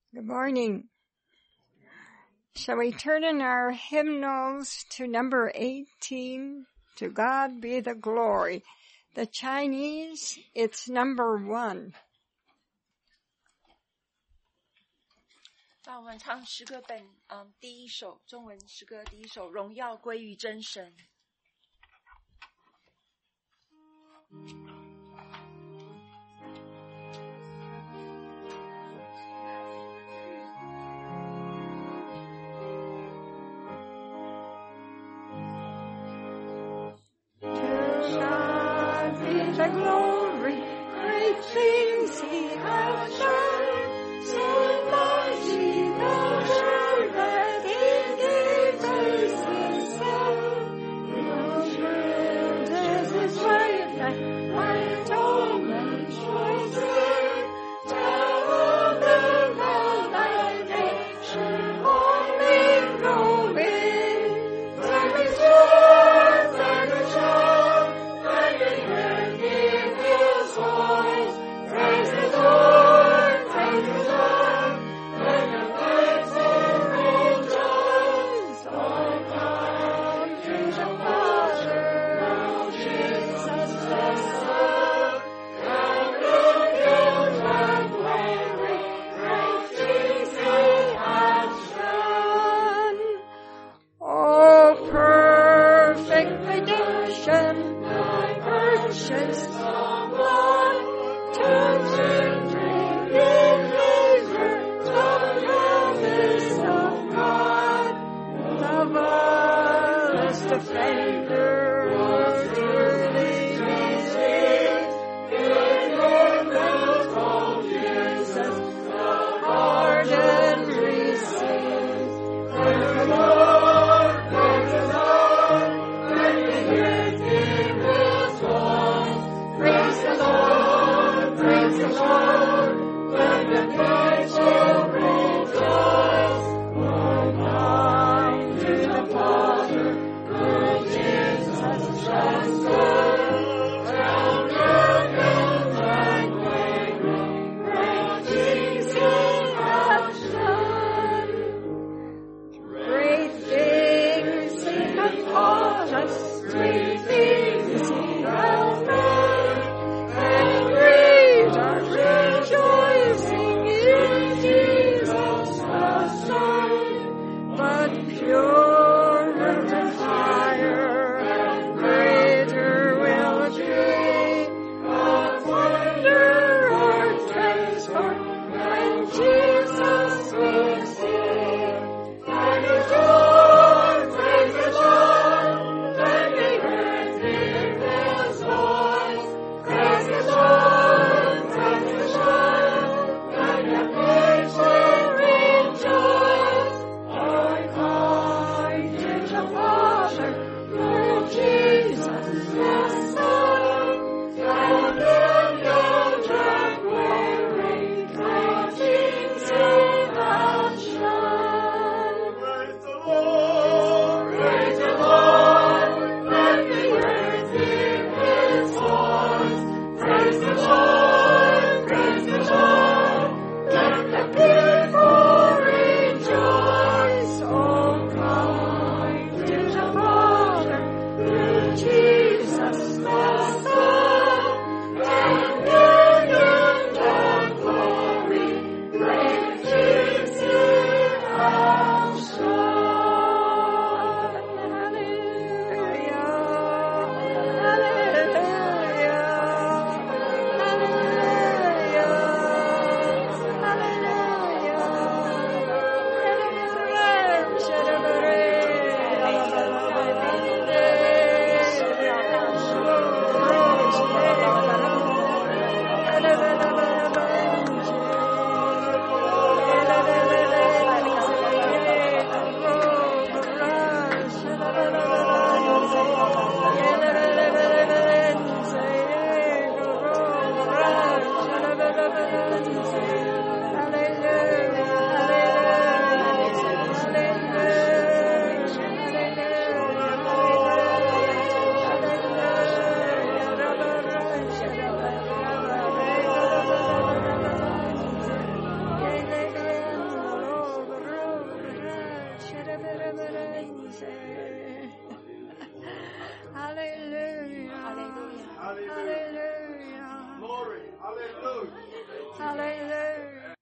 Good morning. Shall we turn in our hymnals to number 18, To God Be the Glory. The Chinese, it's number 1. 那我们唱诗歌本第一首中文诗歌第一首荣耀归于真神。 The glory, great things he has done, so mighty the word that he gave us his son. He showed us his right hand, right home and choices, tell them all thy nation, only growing, there is joy, there is joy. Praise the Lord, praise the Lord, when the birds will rejoice. Lord God, praise the Father, Lord Jesus the Son, hallelujah, and glory, great things he has done. Oh, perfect redemption, thy purchase of blood, touching, bringing measure, the promise of God. Love us to favor, dearly received, in Lord called Jesus, the pardon received. Praise the Lord, praise the Lord, when we hear his voice. Praise the Lord, praise the Lord, when the birds will rejoice. Oh, come to the Father, good Jesus, just good, crown him and glory, great things he has done. Great things he hath taught us, great things he hath made, and great our rejoicing in Hallelujah.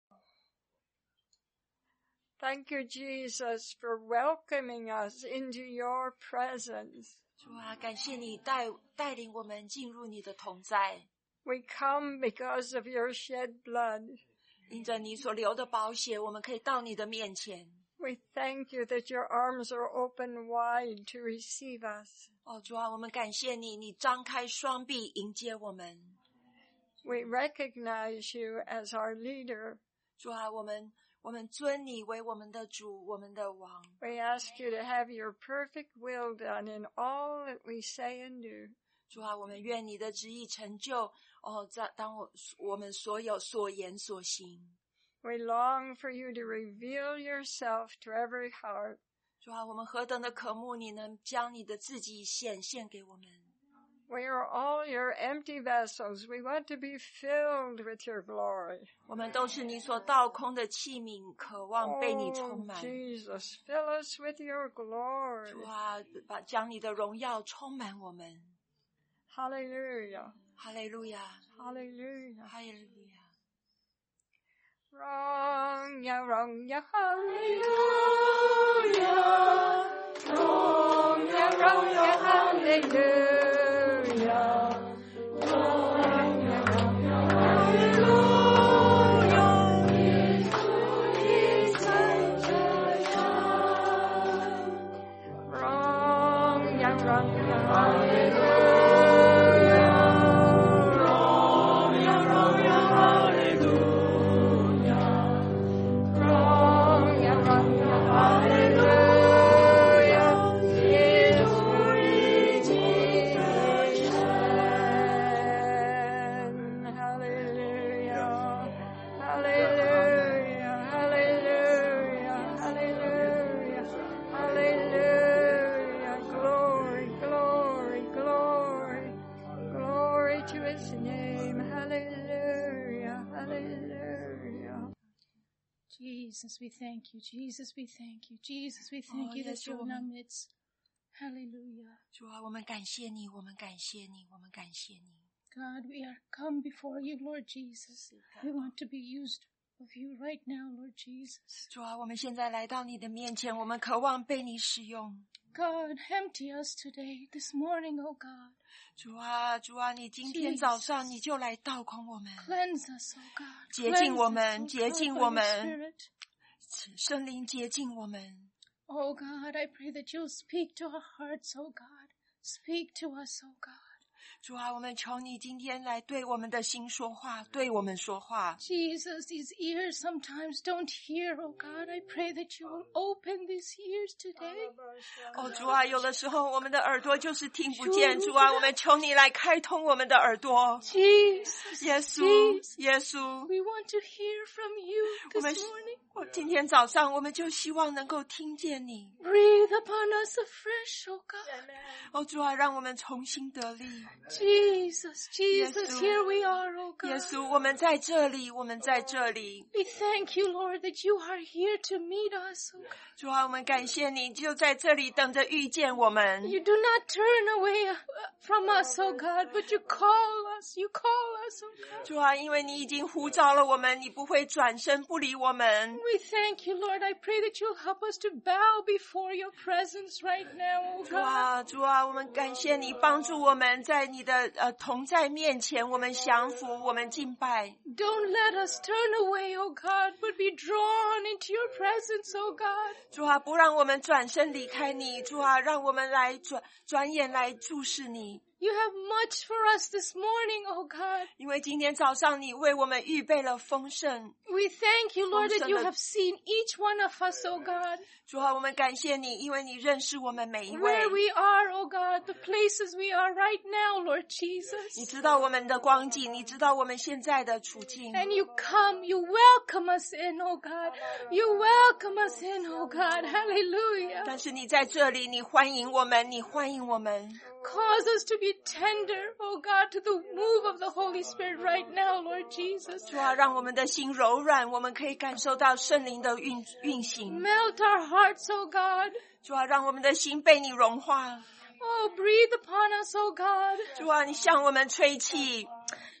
Thank you, Jesus, for welcoming us into your presence. 主啊，感谢你带领我们进入你的同在。 We come because of your shed blood. 因着你所流的宝血，我们可以到你的面前。 We thank you that your arms are open wide to receive us. 主啊，我们感谢你，你张开双臂迎接我们。 We recognize you as our leader. 主啊，我们尊你为我们的主，我们的王。 We ask you to have your perfect will done in all that we say and do. 主啊，我们愿你的旨意成就。当我们所有所言所行。 We long for you to reveal yourself to every heart. 主啊，我们何等的渴慕你能将你的自己显现给我们。 We are all your empty vessels. We want to be filled with your glory. 我们都是你所倒空的器皿，渴望被你充满。 Jesus, fill us with your glory. 主啊，将你的荣耀充满我们。 Hallelujah. 哈利路亚， Hallelujah. 哈利路亚。 Hallelujah. Jesus, we thank you. Jesus, we thank you. Jesus, we thank you that you're in our midst. Hallelujah. 主啊，我们感谢你，我们感谢你，我们感谢你。 God, we are come before you, Lord Jesus. We want to be used of you right now, Lord Jesus. 主啊，我们现在来到你的面前，我们渴望被你使用。 God, empty us today, this morning, oh God. 主啊，主啊，你今天早上你就来倒空我们， Cleanse us, oh God. 洁净我们， Cleanse us, 洁 oh 净 God, 我 by 们， your Spirit. 圣灵洁净我们。 Oh God, I pray that you'll speak to our hearts, oh God. Speak to us, oh God. 主啊，我们求你今天来对我们的心说话，对我们说话。 Jesus, these ears sometimes don't hear, oh God. I pray that you will open these ears today. 主啊，有的时候我们的耳朵就是听不见。主啊，我们求你来开通我们的耳朵。 Jesus, 耶稣， Jesus, 耶稣， we want to hear from you 我们 this morning. 今天早上我们就希望能够听见你。 Breathe upon us afresh, oh God. 主啊，让我们重新得力。 Jesus, Jesus, Yesu. here we are, oh 耶 God. 稣，我们在这里，我们在这里。 We thank you, Lord, that you are here to meet us, oh God. 主啊，我们感谢你，就在这里等着遇见我们。 You do not turn away from us, oh God, but you call us, oh God. 主啊，因为你已经呼召了我们，你不会转身不理我们。 We thank you, Lord. I pray that you'll help us to bow before your presence right now, oh 主 God. 啊，主啊，我们感谢你帮助我们在你的同在面前，我们降服，我们敬拜。 Don't let us turn away, oh God, but be drawn into your presence, oh God. 主啊，不让我们转身离开你。主啊，让我们来转眼来注视你。 You have much for us this morning, oh God. 因为今天早上你为我们预备了丰盛。 We thank you, Lord, that you have seen each one of us, oh God. 主啊，我们感谢你，因为你认识我们每一位。 Where we are, oh God, the places we are right now, Lord Jesus. 你知道我们的光景，你知道我们现在的处境。 And you come, you welcome us in, oh God. You welcome us in, oh God. Hallelujah. 但是你在这里，你欢迎我们，你欢迎我们。 Cause us to be tender, oh God, to the move of the Holy Spirit right now, Lord Jesus. 主啊，让我们的心柔软，我们可以感受到圣灵的运行。 Melt our hearts, oh God. 主啊，让我们的心被你融化。 Oh, breathe upon us, oh God. 主啊，你向我们吹气。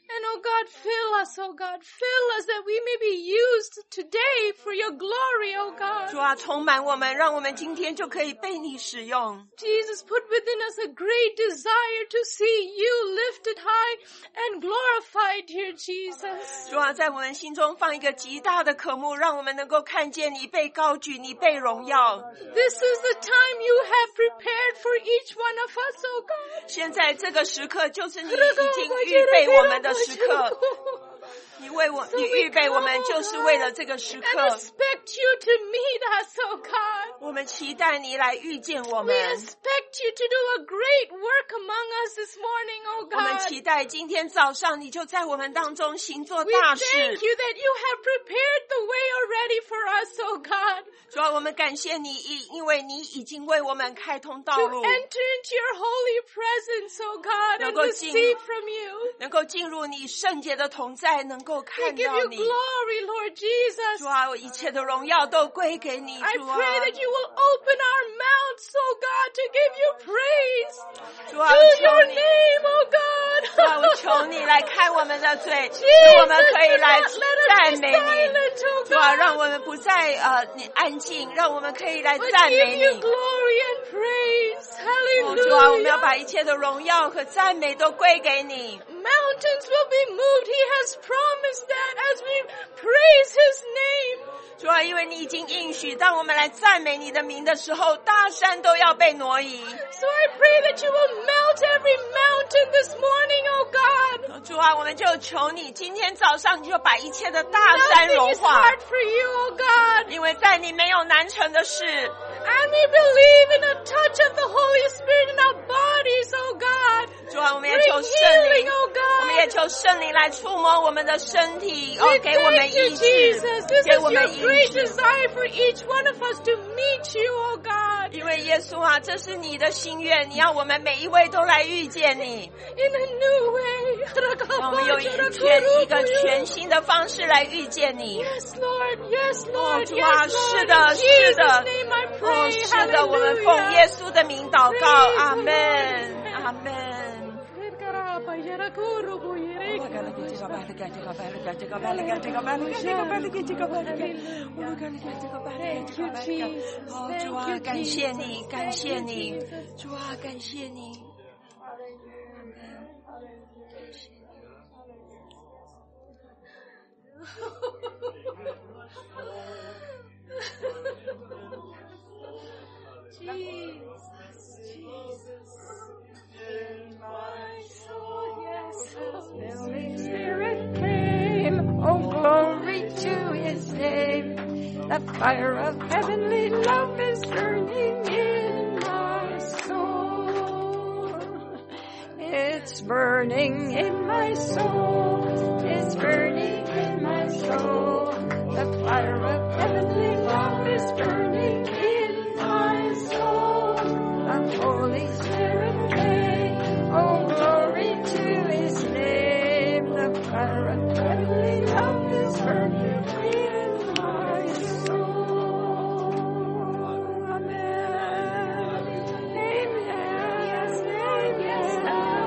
And oh God, fill us, oh God, fill us that we may be used today for your glory, oh God. 主啊，充满我们，让我们今天就可以被你使用。 Jesus, put within us a great desire to see you lifted high and glorified, dear Jesus. 主啊，在我们心中放一个极大的渴慕，让我们能够看见你被高举，你被荣耀。 This is the time you have prepared for each one of us, oh God. 现在这个时刻就是你已经预备我们的时刻，你预备我们就是为了这个时 And 刻。 expect you to meet us, oh God. 我们期待你来遇见我 We 们， expect you to do a great work among us this morning, oh 我们 God. 期待今天早上你就在我们当中行做 We 大 thank 事。 you that you have prepared the way already for us, oh God, 主啊，我们感谢你，因为你已经为我们开通道 to 路， enter into your holy presence, oh God, and 能够进 receive from you. 能够进入你圣洁的同在，能够 We 看 give 到 you 你。 glory, Lord Jesus. 主啊，一切的荣耀都归给你， I 主啊。 pray that you will open our mouths, oh God, to give you praise 主啊， to 我 your 求你， name, oh God. 主啊，我求你来看我们的嘴，使 Jesus, 我们可以 do 来 not let 赞 us be 美你。 silent, oh 主啊， God. 让我们不再你安静，让我们可以来 But 赞 give 美 you 你。 glory and praise. 主啊，我们要 Hallelujah. 把一切的荣耀和赞美都归给你。 Mountains will be moved. He has promised that as we praise his name. 主啊，因为你已经应许，当我们来赞美你的名的时候，大山都要被挪移。 So I pray that you will melt every mountain this morning, oh God. 主啊，我们就求你，今天早上你就把一切的大山 Nothing 融 is 化， hard for you, oh God. 因为在你没有难成的事。 And we believe in a touch of the Holy Spirit in our bodies, oh God. 主啊，我们也 Bring 求圣 healing, 灵， oh 我们也 God. 求圣灵来触摸我们的身体， We 给我们 thank you, 医治， Jesus. This 给 is 我 your 们医 great 治。 desire for each one of us to meet you, oh God. 因为耶稣啊，这是你的心愿，你要我们每一位都来遇见你， In a new way. 我们用一个全新的方式来遇见你。 Yes, Lord. Yes, Lord. 主啊， Yes, 是 Lord. 的， In 是 Jesus' 的， name I pray. 是的，我们奉耶稣的名祷告， Praise 阿 the 门， Lord. 阿门。 Thank you, Jesus. 主啊， Thank you, 感谢 Jesus. 你，感谢你，主啊，感谢你。 Jesus, Jesus. In my soul, yes, Holy Spirit came, oh glory to his name. The fire of heavenly love is burning in my soul. It's burning in my soul. It's burning in my soul. The fire of heavenly love is burning in my soul. The Holy Spirit came, oh glory to his name. The fire of heavenly love is burning in my soul. Amen. Amen. Yes, yes,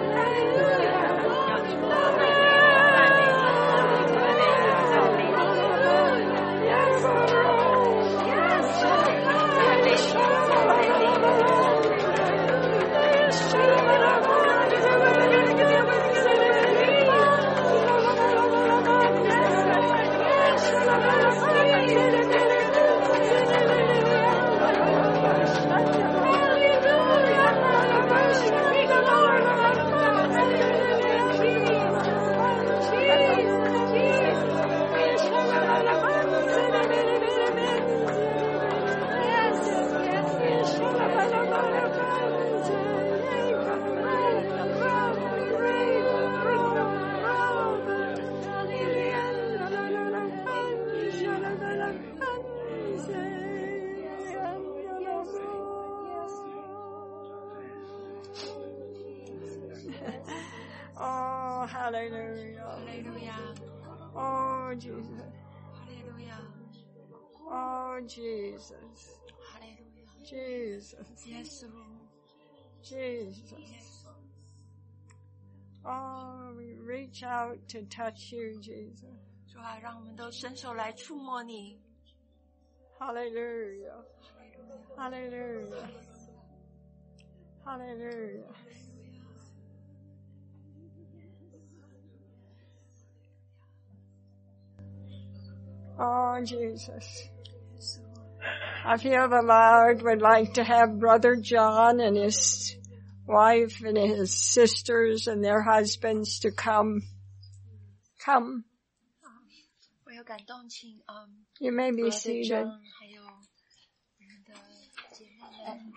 Oh, hallelujah. 哈利路亚， Oh, Jesus. 哈利路亚， Oh, Jesus. 哈利路亚， Jesus. 耶稣， Jesus. Oh, we reach out to touch you, Jesus. 主啊，让我们都伸手来触摸你。 Hallelujah. Hallelujah. Hallelujah. Oh, Jesus. I feel the Lord would like to have Brother John and his wife and his sisters and their husbands to come. Come. 我有感动，请 You may be Brother seated. John 还有我们的姐妹们。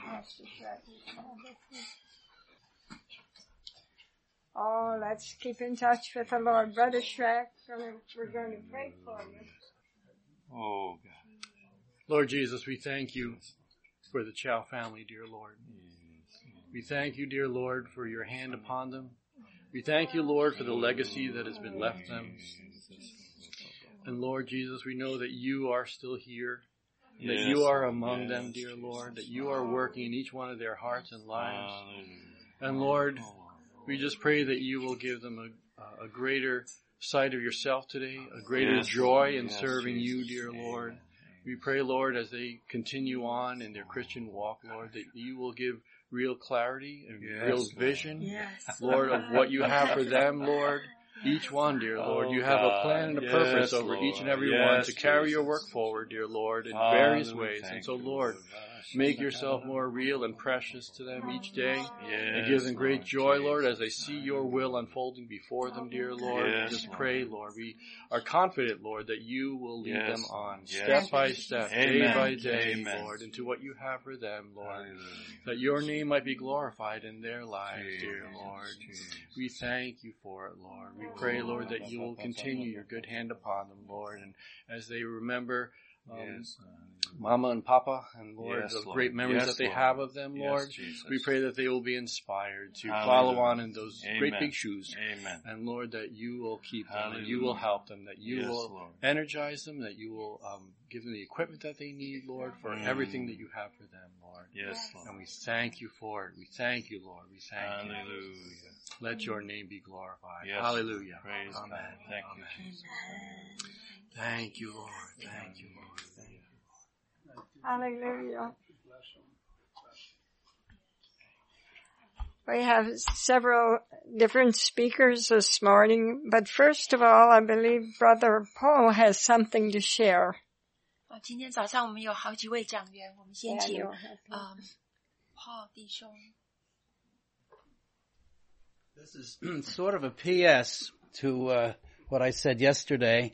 Oh, let's keep in touch with the Lord. Brother Shrek, we're going to pray for you. Oh, God. Lord Jesus, we thank you for the Chow family, dear Lord. We thank you, dear Lord, for your hand upon them. We thank you, Lord, for the legacy that has been left them. And Lord Jesus, we know that you are still here, that you are among them, dear Lord, that you are working in each one of their hearts and lives. And Lord, we just pray that you will give them a greater sight of yourself today, a greater joy in serving you, dear Lord. We pray, Lord, as they continue on in their Christian walk, Lord, that you will give real clarity and real vision, Lord, of what you have for them, Lord. Each one, dear Lord, you have a plan and a purpose over each and every one to carry your work forward, dear Lord, in various ways. And so, Lord, make yourself more real and precious to them each day, and give them great joy, Lord, as they see your will unfolding before them, dear Lord. Just pray, Lord. We are confident, Lord, that you will lead them on step by step, day by day, Lord, into what you have for them, Lord, that your name might be glorified in their lives, dear Lord. We thank you for it, Lord. We pray, Lord, that you will continue your good hand upon them, Lord, and as they remember Mama and Papa, and Lord, the great memories that they have of them, Lord. We pray that they will be inspired to follow on in those great big shoes. And Lord, that you will keep them, and you will help them, that you will energize them, that you will give them the equipment that they need, Lord, for everything that you have for them, Lord. And we thank you for it. We thank you, Lord. We thank you. Let your name be glorified. Hallelujah. Praise Amen. God. Thank you, Jesus. Thank you, Lord. Thank you, Lord. Hallelujah. We have several different speakers this morning, but first of all, I believe Brother Paul has something to share. 今天早上我们有好几位讲员，我们先请Paul 弟兄。 This is sort of a PS to what I said yesterday.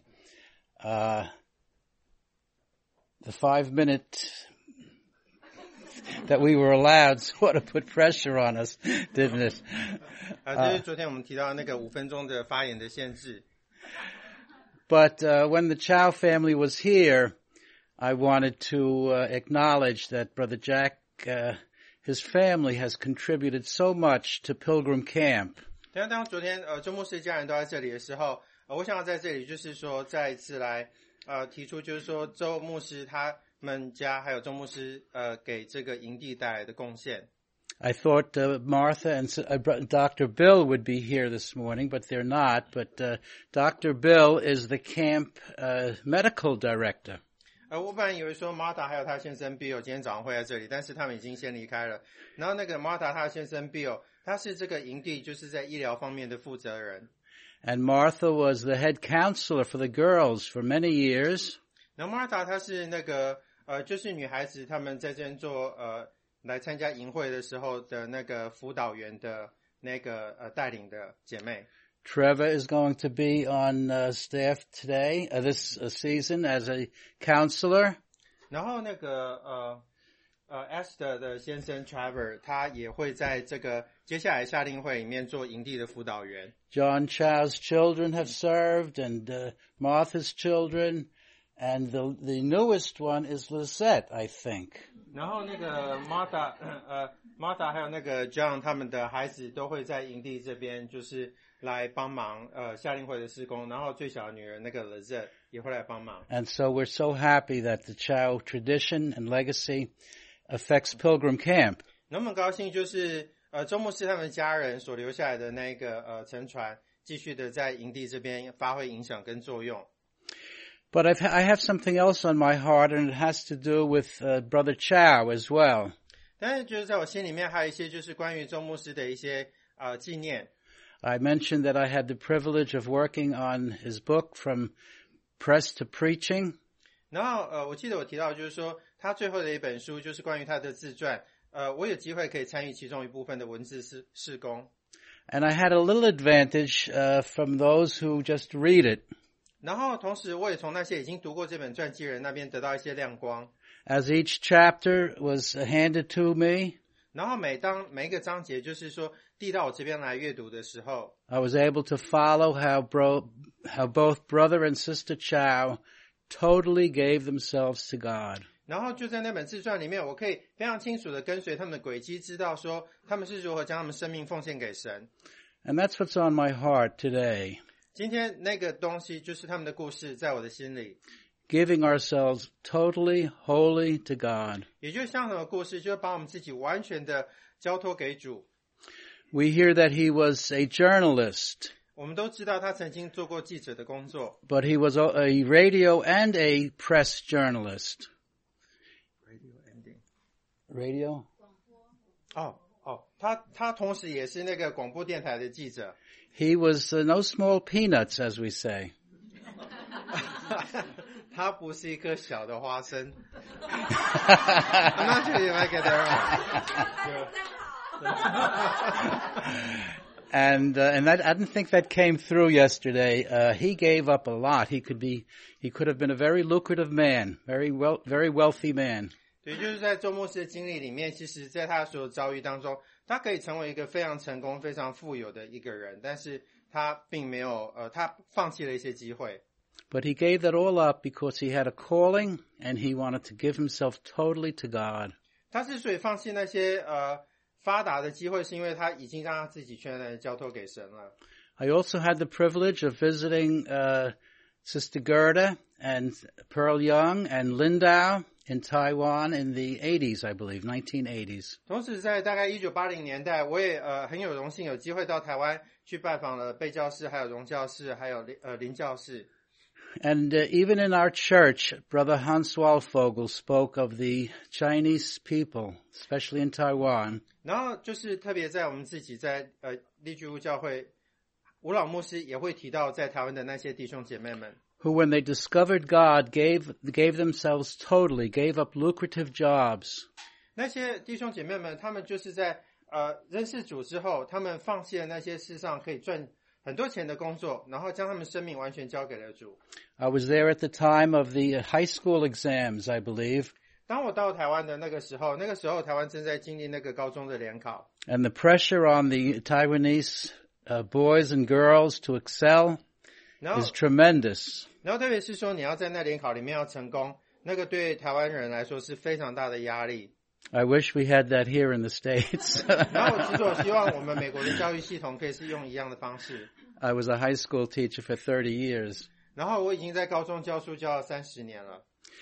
The 5-minute that we were allowed sort of put pressure on us, didn't it? 就是昨天我们提到那个5分钟的发言的限制。 But when the Chow family was here, I wanted to acknowledge that Brother Jack, his family has contributed so much to Pilgrim Camp. 但当昨天周牧师家人都在这里的时候，我想要在这里就是说再一次来提出，就是说周牧师他们家还有周牧师给这个营地带来的贡献。 I thought Martha and Dr. Bill would be here this morning, but they're not. But Dr. Bill is the camp medical director. 我本来以为说 Martha 还有他先生 Bill 今天早上会在这里，但是他们已经先离开了。然后那个 Martha 他的先生 Bill 他是这个营地就是在医疗方面的负责人。 And Martha was the head counselor for the girls for many years. 然后 Martha 她是那个就是女孩子她们在这边做来参加营会的时候的那个辅导员的那个带领的姐妹。 Trevor is going to be on staff today, this season as a counselor. 然后那个Esther 的先生 Trevor 他也会在这个接下来夏令会里面做营地的辅导员。 John Chow's children have served, and Martha's children, and the newest one is Lisette, I think. 然后那个 Martha 还有那个 John 他们的孩子都会在营地这边就是来帮忙夏令会的施工，然后最小的女儿那个 Lisette 也会来帮忙。 And so we're so happy that the Chow tradition and legacy affects Pilgrim Camp. 那么高兴就是周牧师他们家人所留下来的那个沉船，继续的在营地这边发挥影响跟作用。 But I have something else on my heart, and it has to do with Brother Chow as well. 但是就是在我心里面还有一些就是关于周牧师的一些纪念。 I mentioned that I had the privilege of working on his book From Press to Preaching. 然后我记得我提到就是说他最后的一本书就是关于他的自传，我有机会可以参与其中一部分的文字事工。 And I had a little advantage from those who just read it. 然后同时我也从那些已经读过这本传记人那边得到一些亮光。 As each chapter was handed to me, 然后每一个章节就是说递到我这边来阅读的时候， I was able to follow how both Brother and Sister Chow totally gave themselves to God. 然后就在那本自传里面，我可以非常清楚的跟随他们的轨迹，知道说他们是如何将他们生命奉献给神。 And that's what's on my heart today. 今天那个东西就是他们的故事在我的心里。 Giving ourselves totally, wholly to God. 也就是像什么故事，就是把我们自己完全的交托给主。 We hear that he was a journalist, 我们都知道他曾经做过记者的工作。 but he was a radio and a press journalist. Radio? 他同时也是那个广播电台的记者。 He was no small peanuts, as we say. 他不是一颗小的花生。I'm not sure if I get that right. And that, I didn't think that came through yesterday. He gave up a lot. He could have been a very lucrative man, very wealthy man. 对，就是在周牧师的经历里面，其实在他所有遭遇当中，他可以成为一个非常成功、非常富有的一个人，但是他并没有他放弃了一些机会。 But he gave that all up because he had a calling and he wanted to give himself totally to God. 他之所以放弃那些发达的机会，是因为他已经让他自己全然的交托给神了。 I also had the privilege of visiting Sister Gerda and Pearl Young and Lindau in Taiwan in the 80s, I believe, 1980s. 同时在大概1980年代，我也很有荣幸有机会到台湾去拜访了贝教士，还有荣教士，还有林教士。 And even in our church, Brother Hans Walfogel spoke of the Chinese people, especially in Taiwan. 然后就是特别在我们自己在立居屋教会，吴老牧师也会提到在台湾的那些弟兄姐妹们。 Who, when they discovered God, gave themselves totally, gave up lucrative jobs. 那些弟兄姐妹们，他们就是在认识主之后，他们放弃了那些世上可以赚很多钱的工作，然后将他们生命完全交给了主。 I was there at the time of the high school exams, I believe. 当我到台湾的那个时候台湾正在经历那个高中的联考。 And the pressure on the Taiwanese boys and girls to excel is tremendous. 然后特别是说你要在那联考里面要成功，那个对台湾人来说是非常大的压力。 I wish we had that here in the States. 然后其实我希望我们美国的教育系统可以是用一样的方式。 I was a high school teacher for 30 years. 然后我已经在高中教书教了30年了。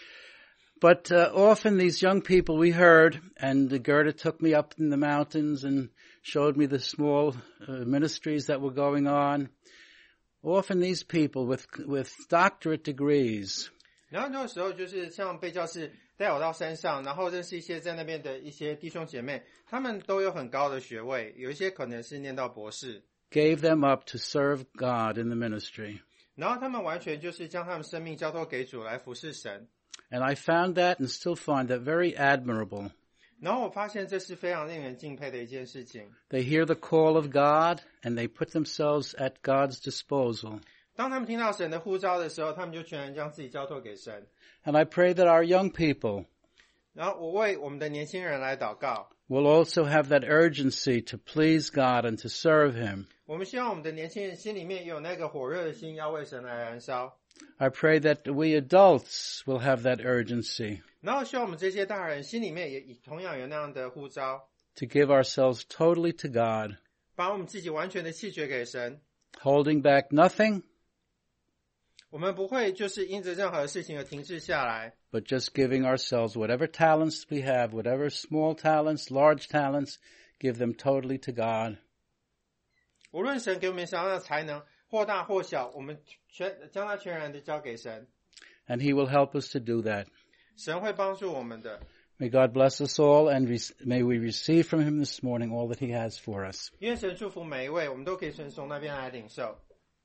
But often these young people we heard, and Gerda took me up in the mountains and showed me the small ministries that were going on. Often these people with doctorate degrees. 然后那个时候就是像贝教士带我到山上，然后认识一些在那边的一些弟兄姐妹，他们都有很高的学位，有一些可能是念到博士。 Gave them up to serve God in the ministry. 然后他们完全就是将他们生命交托给主来服侍神。 And I found that and still find that very admirable. 然后我发现这是非常令人敬佩的一件事情。 They hear the call of God and they put themselves at God's disposal. 当他们听到神的呼召的时候，他们就全然将自己交托给神。 And I pray that our young people 然后我为我们的年轻人来祷告。 will also have that urgency to please God and to serve Him. 我们希望我们的年轻人心里面有那个火热的心，要为神来燃烧。 I pray that we adults will have that urgency 然后希望我们这些大人心里面也同样有那样的呼召， to give ourselves totally to God, 把我们自己完全的弃绝给神。 holding back nothing, 我们不会就是因着任何事情而停滞下来， but just giving ourselves whatever talents we have, whatever small talents, large talents, give them totally to God. 无论神给我们什么样的才能，或大或小，我们将它全然的交给神。 And He will help us to do that. 神会帮助我们的。 May God bless us all, and may we receive from Him this morning all that He has for us. 愿神祝福每一位，我们都可以从那边来领受。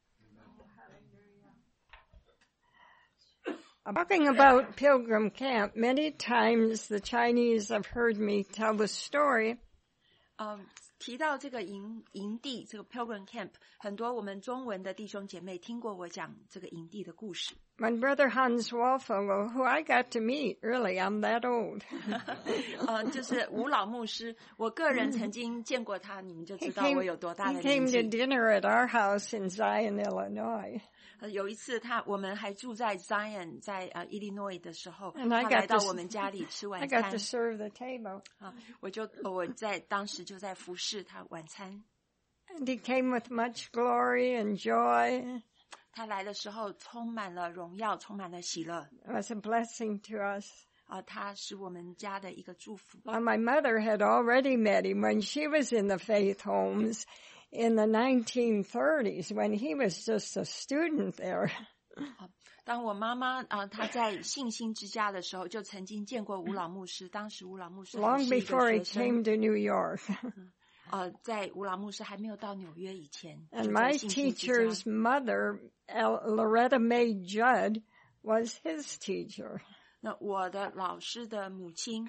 Talking about Pilgrim Camp, many times the Chinese have heard me tell the story. 提到这个营地，这个 Pilgrim Camp， 很多我们中文的弟兄姐妹听过我讲这个营地的故事。 My brother Hans Walfogel, who I got to meet, really, I'm that old. 就是吴老牧师，我个人曾经见过他，你们就知道我有多大的 He 年 came 纪。 to dinner at our house in Zion, Illinois. 有一次我们还住在 Zion， 在Illinois 的时候， And I 他 got 来到 to- 我们家里吃晚 I 餐 got to serve the table. 我在当时就在服侍他晚餐。 And he came with much glory and joy. 他来的时候充满了荣耀，充满了喜乐。 It was a blessing to us. 他是我们家的一个祝福。 Well, my mother had already met him when she was in the faith homes in the 1930s, when he was just a student there. 当我妈妈她在信心之家的时候，就曾经见过吴老牧师。当时吴老牧师还 Long 是一 before 个 he 学 came 生， to New York. 在吴老牧师还没有到纽约以前， And 就 my 在信心之家 teacher's mother, Loretta Mae Judd, was his teacher. 那我的老师的母亲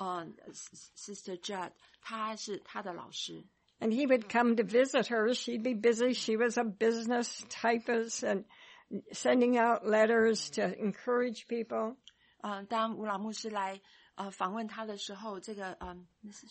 ，Sister Judd， 她是她的老师。 And he would come to visit her. She'd be busy. She was a business typist and sending out letters to encourage people. 当吴老牧师来访问他的时候，这个Mrs.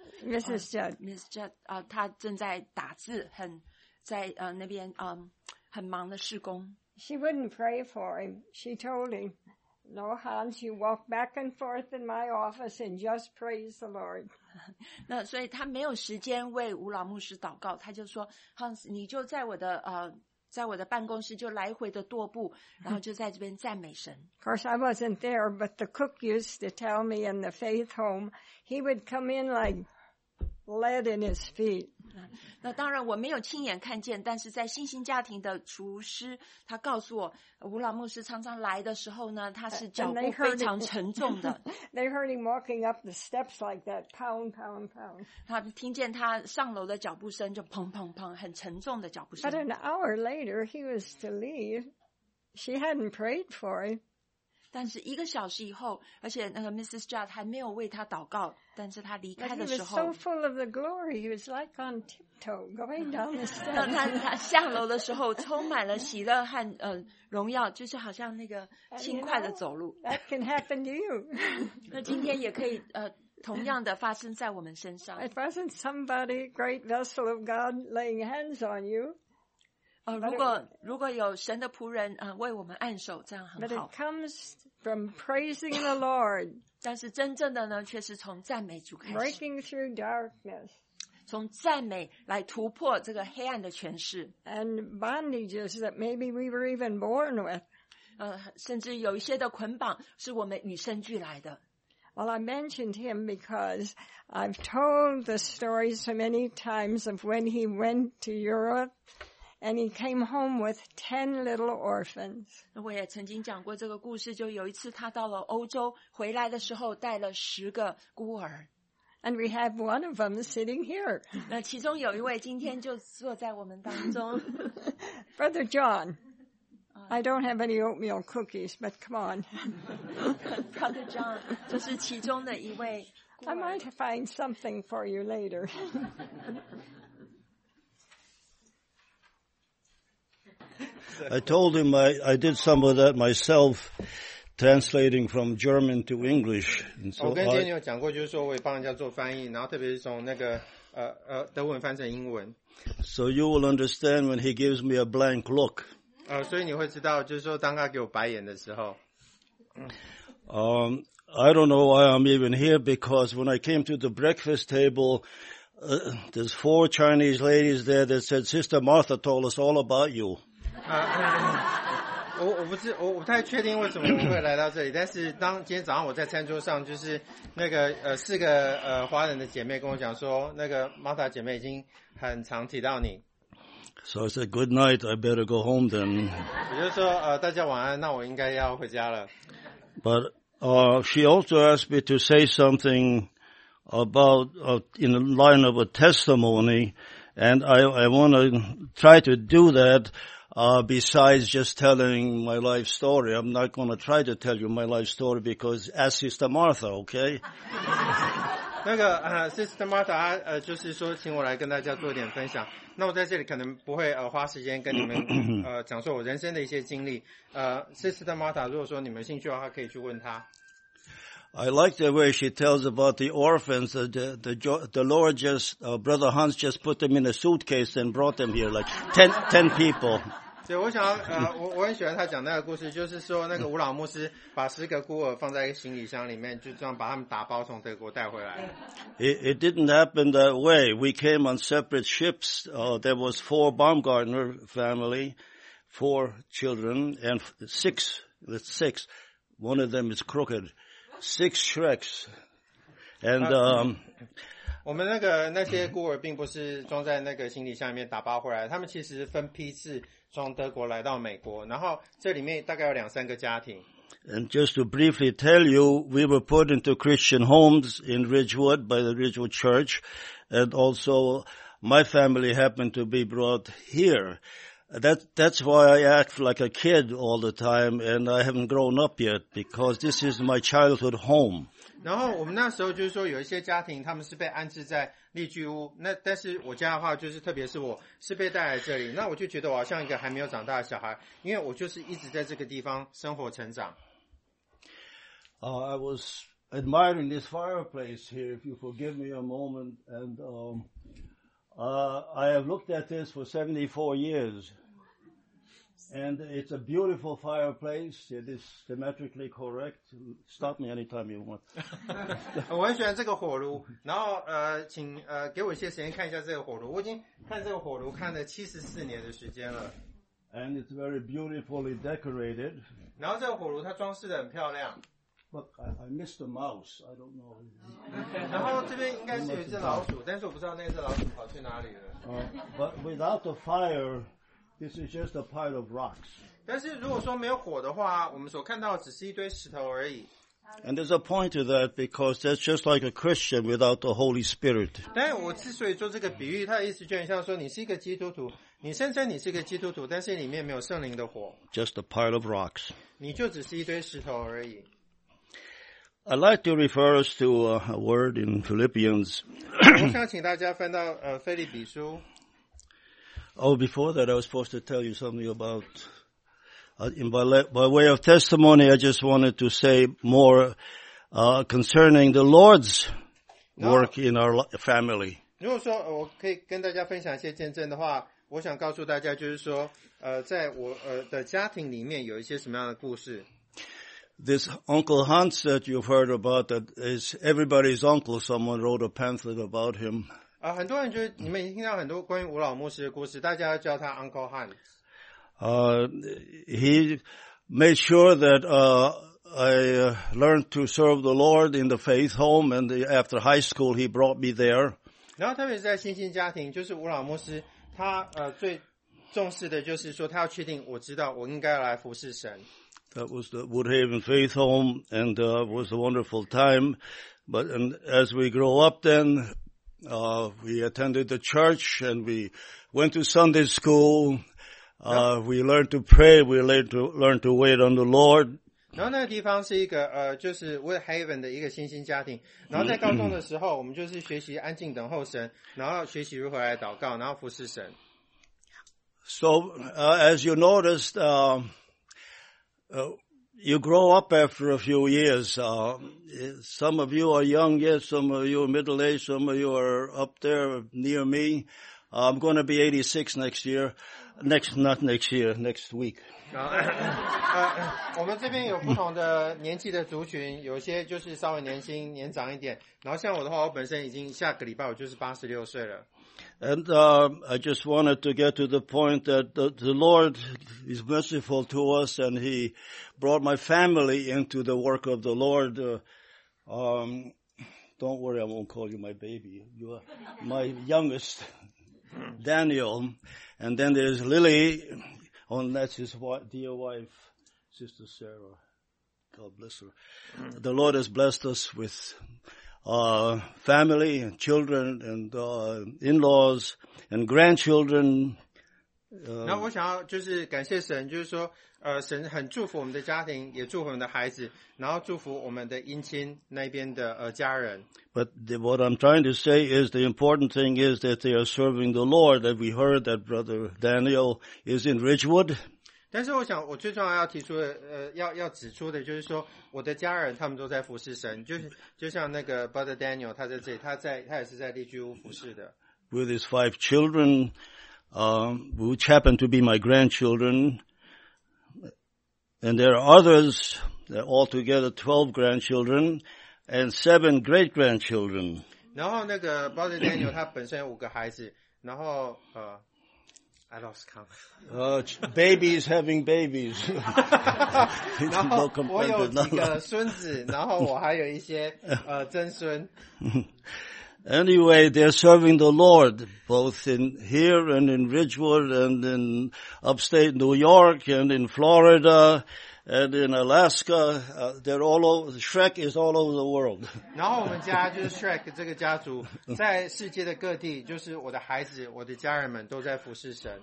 Mrs. Judd. Judd，Miss Judd，她正在打字，在那边很忙的施工。 She wouldn't pray for him. She told him, "No, Hans, you walk back and forth in my office and just praise the Lord." 那所以他没有时间为吴老牧师祷告，他就说 Hans， 你就在我的办公室就来回的踱步，然后就在这边赞美神。 Of course, I wasn't there, but the cook used to tell me in the faith home, he would come in like lead in his feet. 那当然我没有亲眼看见，但是在新兴家庭的厨师，他告诉我，吴老牧师常常来的时候呢，他是脚步非常沉重的。 They heard him walking up the steps like that, pound, pound, pound. 他听见他上楼的脚步声就砰砰砰，很沉重的脚步声 But。an hour later, he was to leave. She hadn't prayed for him. 但是1个小时以后，而且那个 Mrs. Judd 还没有为他祷告，但是他离 But 开 he 的时 was 候 so，full of the glory, he was like on tiptoe going down the 当 steps. 他下楼的时候，充满了喜乐和荣耀，就是好像那个轻快的走路。 That can happen to you. 那今天也可以同样的发生在我们身上。 It wasn't somebody, great vessel of God, laying hands on you, 如果有神的仆人为我们按手，这样很 but 好 it。comes from praising the Lord, 但是真正的呢，却是从赞美主开始， breaking through darkness 从赞美来突破这个黑暗的权势。 and bondages that maybe we were even born with. 甚至有一些的捆绑是我们与生俱来的。 Well, I mentioned him because I've told the story so many times of when he went to Europe and he came home with 10 little orphans. 我也曾经讲过这个故事，就有一次他到了欧洲，回来的时候带了10个孤儿。 And we have one of them sitting here. 那其中有一位今天就坐在我们当中。 Brother John. I don't have any oatmeal cookies, but come on. Brother John 就是其中的一位孤 I 儿。 might find something for you later. I told him I did some of that myself, translating from German to English. And 我 so 跟杰尼有讲过，就是说我也帮人家做翻译，然后特别是从那个德文翻成英文。 so you will understand when he gives me a blank look. 所以你会知道，就是说当他给我白眼的时候。 I don't know why I'm even here, because when I came to the breakfast table, there's 4 Chinese ladies there that said, Sister Martha told us all about you. 我不太确定为什么我会来到这里，但是当今天早上我在餐桌上，就是那个4个华人的姐妹跟我讲说，那个玛塔姐妹已经很常提到你。 So I said, good night, I better go home then. 我就说大家晚安，那我应该要回家了。 But she also asked me to say something about in the line of a testimony, and I want to try to do that. Besides just telling my life story, I'm not going to try to tell you my life story because ask Sister Martha, okay? 那个Sister Martha 就是说请我来跟大家做一点分享。那我在这里可能不会花时间跟你们讲述我人生的一些经历。Sister Martha 如果说你们有兴趣的话，可以去问她。 I like the way she tells about the orphans. The Lord just, Brother Hans just put them in a suitcase and brought them here, like 10 people. 所以我想要我很喜欢他讲那个故事，就是说那个吴老牧师把10个孤儿放在一个行李箱里面，就这样把他们打包从德国带回来。 It didn't happen that way. We came on separate ships. There was 4 Baumgartner family, 4 children, and 6. That's 6. One of them is crooked. 6 Shreks. And 我们那些孤儿并不是装在那个行李箱里面打包回来，他们其实分批次从德国来到美国，然后这里面大概有2-3个家庭。 And just to briefly tell you, we were put into Christian homes in Ridgewood by the Ridgewood Church, and also my family happened to be brought here. That's why I act like a kid all the time, and I haven't grown up yet, because this is my childhood home. 然后我们那时候就是说有一些家庭他们是被安置在丽居屋，那但是我家的话就是特别是我是被带来这里，那我就觉得我好像一个还没有长大的小孩，因为我就是一直在这个地方生活成长。 I was admiring this fireplace here, if you forgive me a moment, and I have looked at this for 74 years. And it's a beautiful fireplace. It is symmetrically correct. Stop me anytime you want. 我很喜欢这个火炉，然后请给我一些时间看一下这个火炉。我已经看这个火炉看了74年的时间了。 And it's very beautifully decorated. 然后这个火炉它装饰得很漂亮。 But I missed a mouse. I don't know. 然后这边应该是有一只老鼠，但是我不知道那只老鼠跑去哪里了。 But without the fire, this is just a pile of rocks. 但是如果说没有火的话，我们所看到的只是一堆石头而已。 And there's a point to that because that's just like a Christian without the Holy Spirit. 但我之所以做这个比喻，它的意思就很像说，你是一个基督徒，你声称你是一个基督徒，但是里面没有圣灵的火。 Just a pile of rocks. 你就只是一堆石头而已。 I'd like to refer us to a word in Philippians. 我想请大家翻到腓立比书。 Oh, before that, I was supposed to tell you something about, by way of testimony, I just wanted to say more concerning the Lord's work in our family. 如果说我可以跟大家分享一些见证的话，我想告诉大家就是说，在我的家庭里面有一些什么样的故事。 This Uncle Hans that you've heard about, that is everybody's uncle. Someone wrote a pamphlet about him. 很多人就是你们已经听到很多关于吴老牧师的故事，大家叫他 Uncle Hans。 He made sure that I learned to serve the Lord in the faith home, and after high school, he brought me there. 然后特别是在新兴家庭，就是吴老牧师他最重视的就是说，他要确定我知道我应该来服侍神。 That was the Woodhaven Faith Home, and was a wonderful time. But as we grow up then, we attended the church, and we went to Sunday school. We learned to pray. We learned to wait on the Lord. 然后那个地方是一个就是 Woodhaven 的一个新兴家庭。然后在高中的时候，我们就是学习安静等候神，然后学习如何来祷告，然后服侍神。 So, as you noticed, you grow up after a few years. Some of you are young yet, some of you are middle-aged, some of you are up there near me. I'm going to be 86 next year. Not next year, next week. 我们这边有不同的年纪的族群，有些就是稍微年轻、年长一点。然后像我的话，我本身已经下个礼拜我就是86岁了。 And I just wanted to get to the point that the Lord is merciful to us, and He brought my family into the work of the Lord. Don't worry, I won't call you my baby. You are my youngest, Daniel. And then there's Lily, and that's his dear wife, Sister Sarah. God bless her. The Lord has blessed us with family and children and in-laws and grandchildren. 然后我想要就是感谢神，就是说神很祝福我们的家庭，也祝福我们的孩子，然后祝福我们的姻亲那边的家人。 But what I'm trying to say is the important thing is that they are serving the Lord. That we heard that Brother Daniel is in Ridgewood. 但是我想我最重要要提出的要指出的就是说我的家人他们都在服侍神，就像那个 Brother Daniel 他在这里，他也是在利居屋服侍的。 With his 5 children, which happen to be my grandchildren. And there are others, altogether 12 grandchildren and 7 great-grandchildren. 然后那个 Brother Daniel 他本身有5个孩子，然后I lost count. Babies having babies. 然后我有几个孙子，然后我还有一些曾孙。 Anyway, they're serving the Lord, both in here and in Ridgewood and in upstate New York and in Florida and in Alaska. They're all over. Shrek is all over the world. 然后我们家就是 Shrek 这个家族，在世界的各地，就是我的孩子、我的家人们都在服侍神。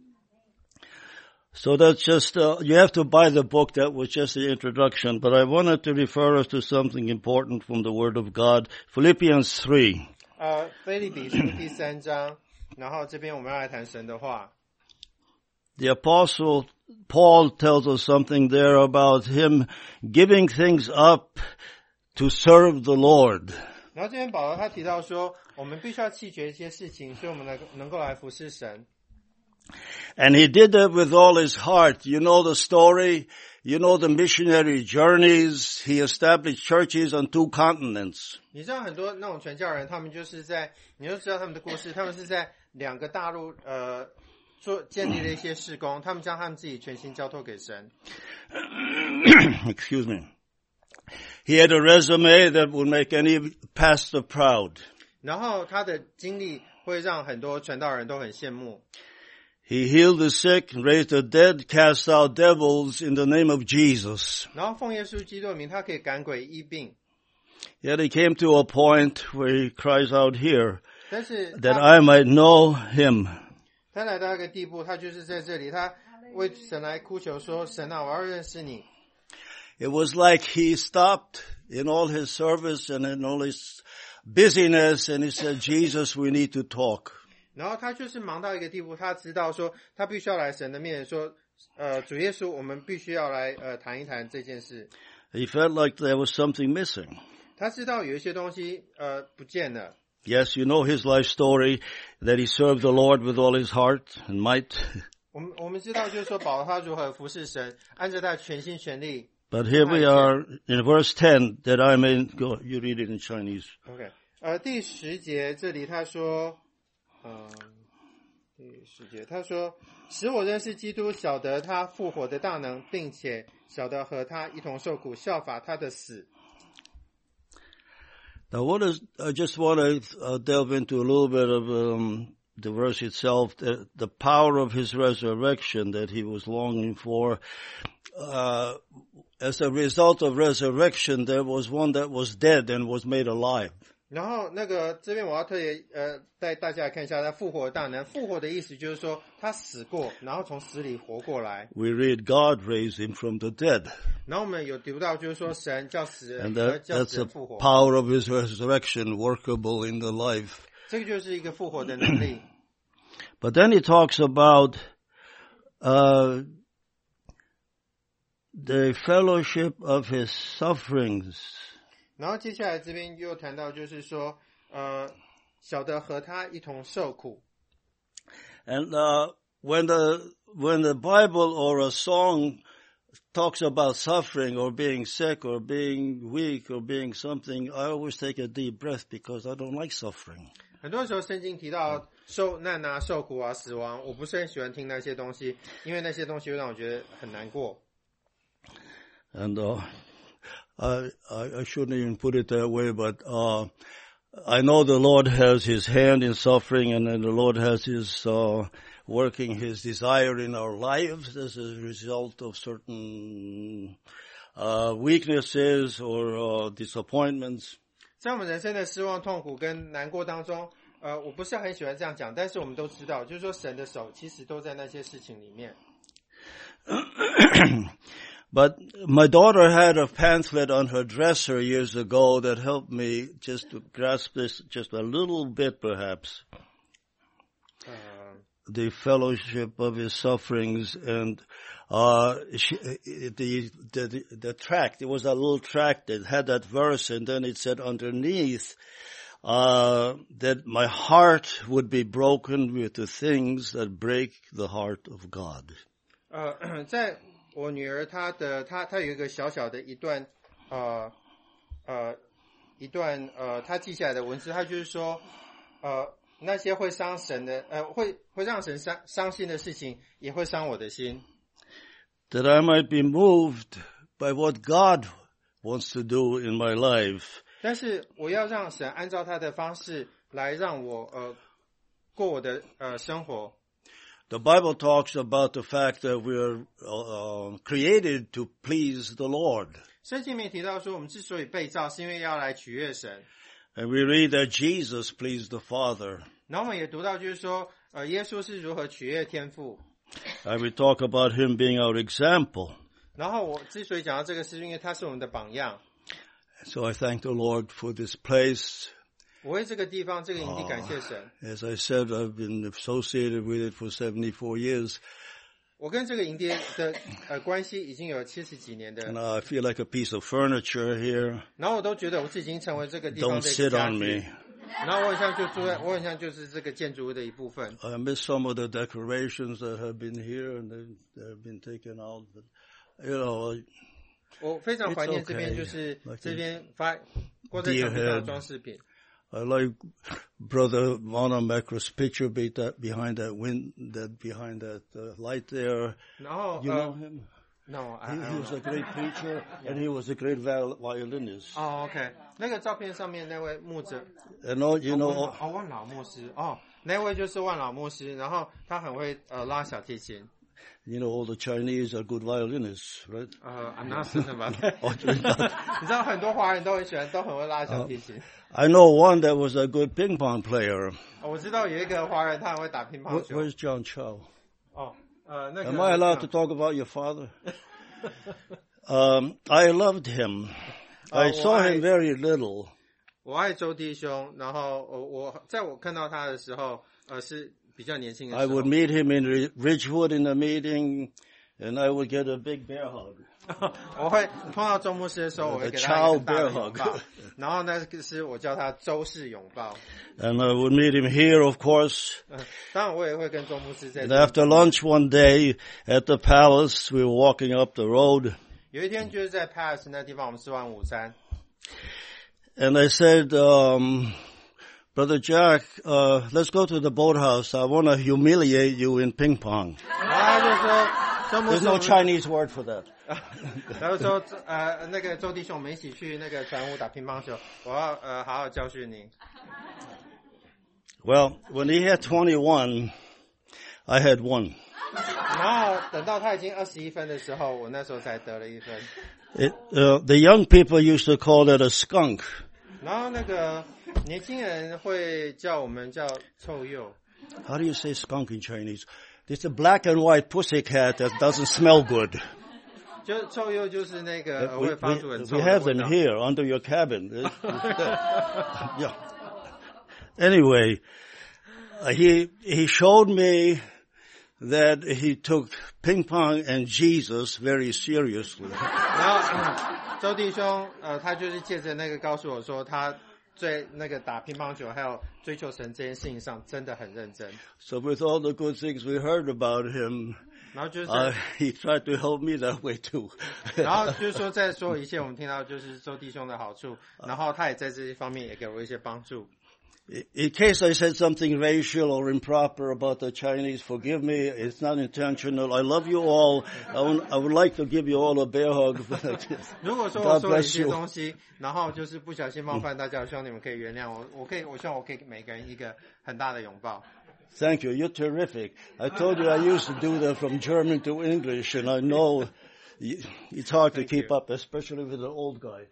So that's just, you have to buy the book. That was just the introduction. But I wanted to refer us to something important from the Word of God. Philippians 3. 腓立比书第3章，然后这边我们要来谈神的话。 The Apostle Paul tells us something there about him giving things up to serve the Lord. 然后这边保罗他提到说，我们必须要弃绝一些事情，所以我们能够来服侍神。 And he did that with all his heart. You know the story. You know the missionary journeys. He established churches on 2 continents. 你知道很多那种传教人，他们就是你就知道他们的故事，他们是在2个大陆建立了一些事工，他们将他们自己全心交托给神。 Excuse me. He had a resume that would make any pastor proud. 然后他的经历会让很多传道人都很羡慕。 He healed the sick, raised the dead, cast out devils in the name of Jesus. 然后奉耶稣基督的名，他可以赶鬼医病。 Yet he came to a point where he cries out here, 但是 that I might know him. 他来到一个地步，他就是在这里，他为神来哭求说：“神啊，我要认识你。” It was like he stopped in all his service and in all his busyness, and he said, Jesus, we need to talk. 然后他就是忙到一个地步，他知道说他必须要来神的面前说，主耶稣，我们必须要来谈一谈这件事。 He felt like there was something missing. 他知道有一些东西不见了。 Yes, you know his life story, that he served the Lord with all his heart and might. 我们知道就是说保罗他如何服侍神，按照他全心全力。 But here we are in verse 10, that I may go. You read it in Chinese. Okay. 第10节这里他说。第10节他说，使我认识基督，晓得他复活的大能，并且晓得和他一同受苦，效法他的死。 Now I just want to delve into a little bit of the verse itself, the power of his resurrection that he was longing for. As a result of resurrection, there was one that was dead and was made alive. 然后这边我要特别带大家来看一下他复活的大能。复活的意思就是说他死过，然后从死里活过来。 We read God raised him from the dead. 然后我们有读到就是说神叫死人 that's 死人复活。 the power of his resurrection workable in the life. 这个就是一个复活的能力。 But then he talks about the fellowship of his sufferings. 然后接下来这边又谈到就是说晓得和他一同受苦。 And when the Bible or a song talks about suffering or being sick or being weak or being something, I always take a deep breath because I don't like suffering. 很多时候圣经提到受难啊、受苦啊、死亡，我不是很喜欢听那些东西，因为那些东西会让我觉得很难过。 And I shouldn't even put it that way, but I know the Lord has His hand in suffering, and then the Lord has His working His desire in our lives as a result of certain weaknesses or disappointments. 在我们人生的失望、痛苦跟难过当中，我不是很喜欢这样讲，但是我们都知道，就是说神的手其实都在那些事情里面。 But my daughter had a pamphlet on her dresser years ago that helped me just to grasp this just a little bit, perhaps. The fellowship of His sufferings, and the tract. It was a little tract that had that verse, and then it said underneath that my heart would be broken with the things that break the heart of God. 在我女儿她有一个小小的一段她记下来的文字，她就是说那些会伤神的会让神伤心的事情也会伤我的心。 That I might be moved by what God wants to do in my life. 但是我要让神按照他的方式来让我过我的生活。 The Bible talks about the fact that we are created to please the Lord. 圣经里面提到说，我们之所以被造，是因为要来取悦神。 And we read that Jesus pleased the Father. 然后我们也读到，就是说，耶稣是如何取悦天父。 And we talk about Him being our example. 然后我之所以讲到这个，是因为他是我们的榜样。 So I thank the Lord for this place. 我为这个地方、这个营地感谢神。 As I said, I've been associated with it for 74 years. 我跟这个营地的关系已经有70几年的。 And I feel like a piece of furniture here. 然后我都觉得我自己已经成为这个地方 Don't 的一个 sit 家 on 具。 me. 然后我很像就是这个建筑物的一部分。 I miss some of the decorations that have been here and they've been taken out. But, you know, 我非常怀念这边，就是这边挂在墙壁上的装饰品。 I like Brother Monamakra's picture behind that light there. 然后 You know him? No, He was a great preacher and he was a great violinist. 哦 ，OK， 那个照片上面那位牧者， And you know, 万老牧师，那位就是万老牧师，然后他很会拉小提琴。 you know, all the Chinese are good violinists, right? I'm not certain about that. 你知道很多华人都很喜欢，都很会拉小提琴。 I know one that was a good ping pong player. 我知道有一个华人，他很会打乒乓球。 Where's John Chow? 那个 Am I allowed to talk about your father? I loved him. I saw him very little. 我爱周弟兄，然后我在我看到他的时候，是比较年轻的时候。 I would meet him in Ridgewood in the meeting, and I would get a big bear hug. 我会碰到周牧师的时候，我会给他一个大的拥抱。然后那个是我叫他周氏拥抱。 And I would meet him here, of course. 当然我也会跟周牧师在。 And after lunch one day at the palace, we were walking up the road. 有一天就是在 Palace 那地方，我们吃完午餐。 And I said, Brother Jack, let's go to the boathouse. I want to humiliate you in ping pong. 然后他就说，周牧师 There's no Chinese word for that. 然后说，那个周弟兄，我们一起去那个船屋打乒乓球，我要好好教训你。 Well, when he had 21, I had 1. 然后等到他已经21分的时候，我那时候才得了1分。 The young people used to call that a skunk. 然后那个年轻人会叫我们叫臭鼬。 How do you say skunk in Chinese? It's a black and white pussycat that doesn't smell good. 就臭鼬就是那个会发出很臭 We 的 have 味 them 道。 here under your cabin. Yeah. Anyway, he showed me that he took ping pong and Jesus very seriously. 然后周弟兄他就是借着那个告诉我说，他那个打乒乓球还有追求神这件事情上真的很认真。 So with all the good things we heard about him, 然后就是 he tried to help me that way too. 然后就是说在所有一切我们听到就是周弟兄的好处，然后他也在这些方面也给我一些帮助。 In case I said something racial or improper about the Chinese, forgive me. It's not intentional. I love you all. I would like to give you all a bear hug. 如果说我说了一些东西，然后就是不小心冒犯大家，我希望你们可以原谅我。我希望我可以给每个人一个很大的拥抱。 Thank you. You're terrific. I told you I used to do that from German to English, and I know it's hard to keep up, especially with an old guy.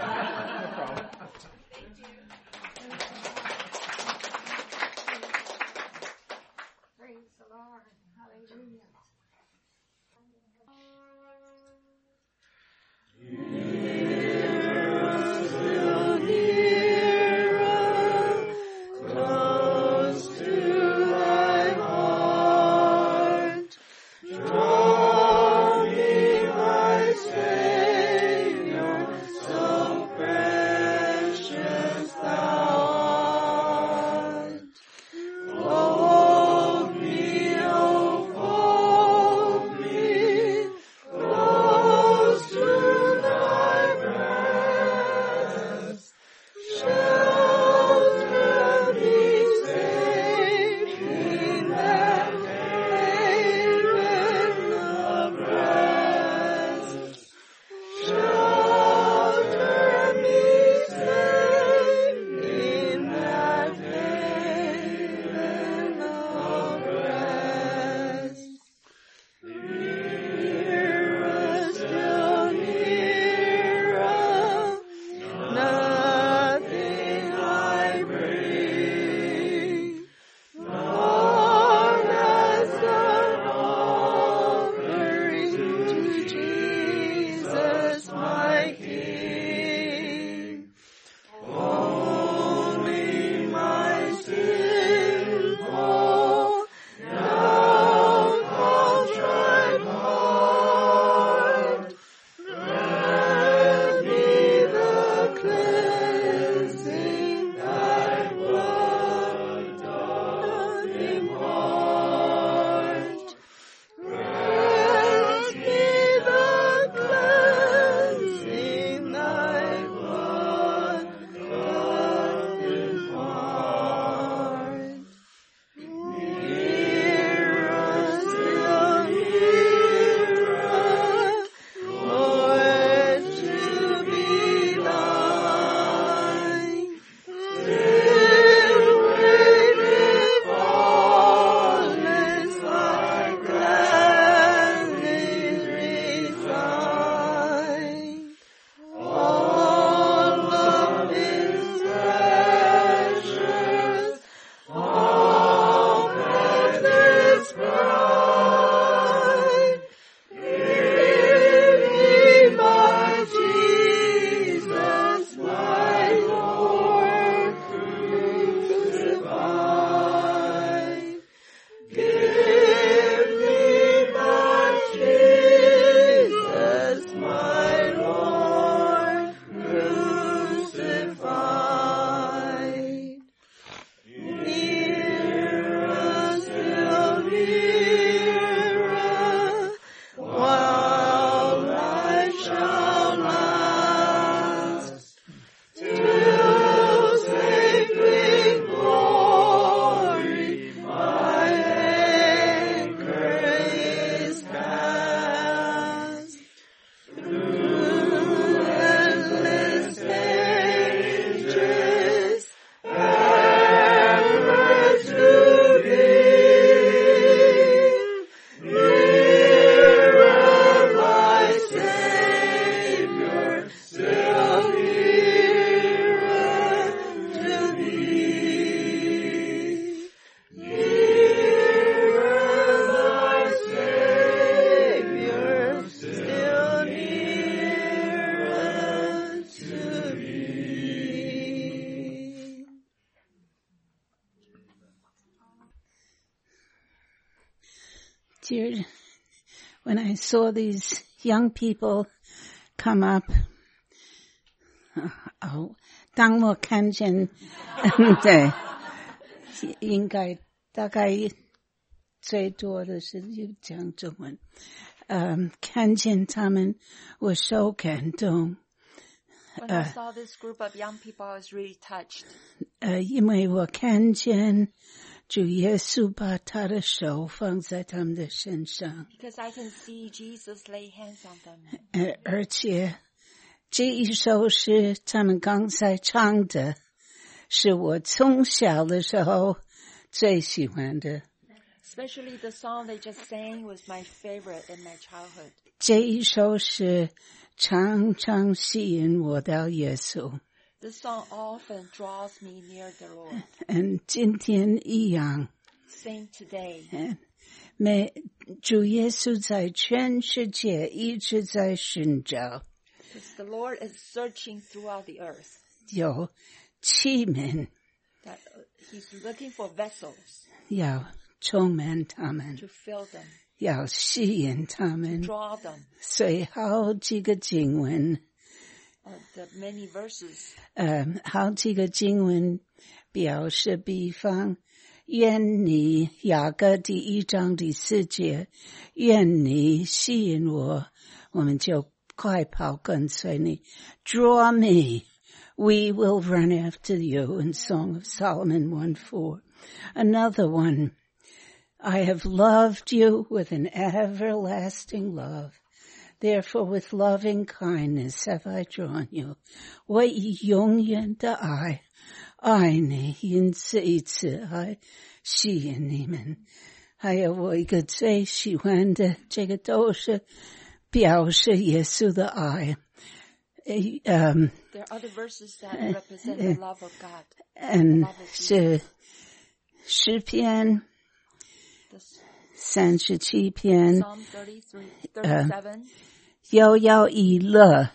Praise the Lord. Hallelujah. Dear, when I saw these young people come up, 当我看见，对，应该大概最多的是就讲中文。看见他们，我受感动。 When I saw this group of young people, I was really touched. 因为我看见主耶稣把他的手放在他们的身上。 Because I can see Jesus lay hands on them. 而且这一首是他们刚才唱的，是我从小的时候最喜欢的。 Especially the song they just sang was my favorite in my childhood. 这一首是常常吸引我到耶稣。 This song often draws me near the Lord. 今天一样。 Sing today. 主耶稣在全世界一直在寻找。 Because the Lord is searching throughout the earth. 有器皿。 That He's looking for vessels. 要充满他们。 To fill them. 要吸引他们。 To draw them. 所以好几个经文。 The many verses. 好几个经文表示比方。愿你雅各第1章第4节，愿你吸引我，我们就快跑跟随你。Draw me, we will run after you in Song of Solomon 1:4. Another one, I have loved you with an everlasting love. Therefore with loving kindness have I drawn you. 我以永远的爱你，因此一次爱吸引你们。还有我一个最喜欢的，这个都是表示耶稣的爱。 There are other verses that represent the love of God. 是诗篇37篇 Psalm 37. 又要以乐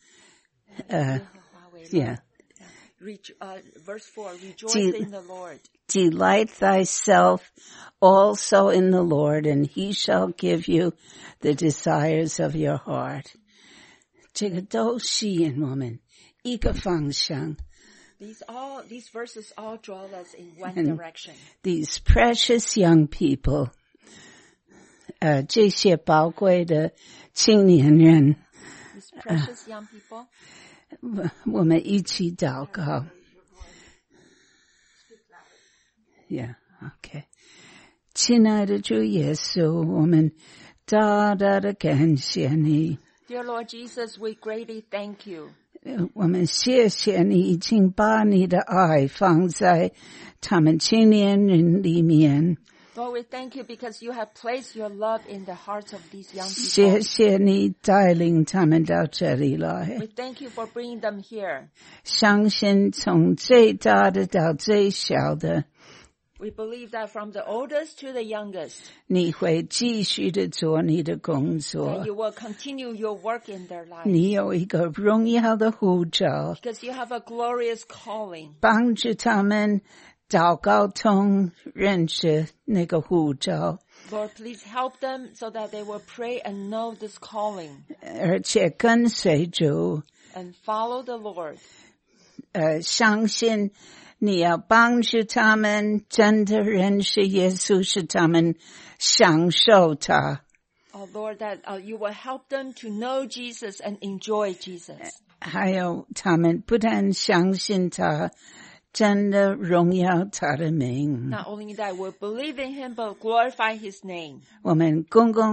verse 4, rejoice in the Lord. Delight thyself also in the Lord, and he shall give you the desires of your heart. 这个都吸引我们一个方向。 These verses all draw us in one direction. These precious young people, 这些宝贵的青年人 These precious young people. 我们一起祷告。Yeah, okay. 亲爱的主耶稣，我们大大的感谢你。 Dear Lord Jesus, we greatly thank you. 我们谢谢你已经把你的爱放在他们青年人里面。 Lord, we thank you because you have placed your love in the hearts of these young people. 谢谢你带领他们到这里来。 We thank you for bringing them here. 相信从最大的到最小的， We believe that from the oldest to the youngest, 你会继续的做你的工作。 that you will continue your work in their lives. 你有一个荣耀的呼召， Because you have a glorious calling. 帮助他们祷告通认识那个呼召， Lord, please help them so that they will pray and know this calling 而且跟随主， and follow the Lord. 相信你要帮助他们真的认识耶稣，使他们享受他。 Oh Lord, that you will help them to know Jesus and enjoy Jesus. 还有他们不但相信他，真的荣耀他的名。 Not only that, we'll believe in him, but glorify his name. 我们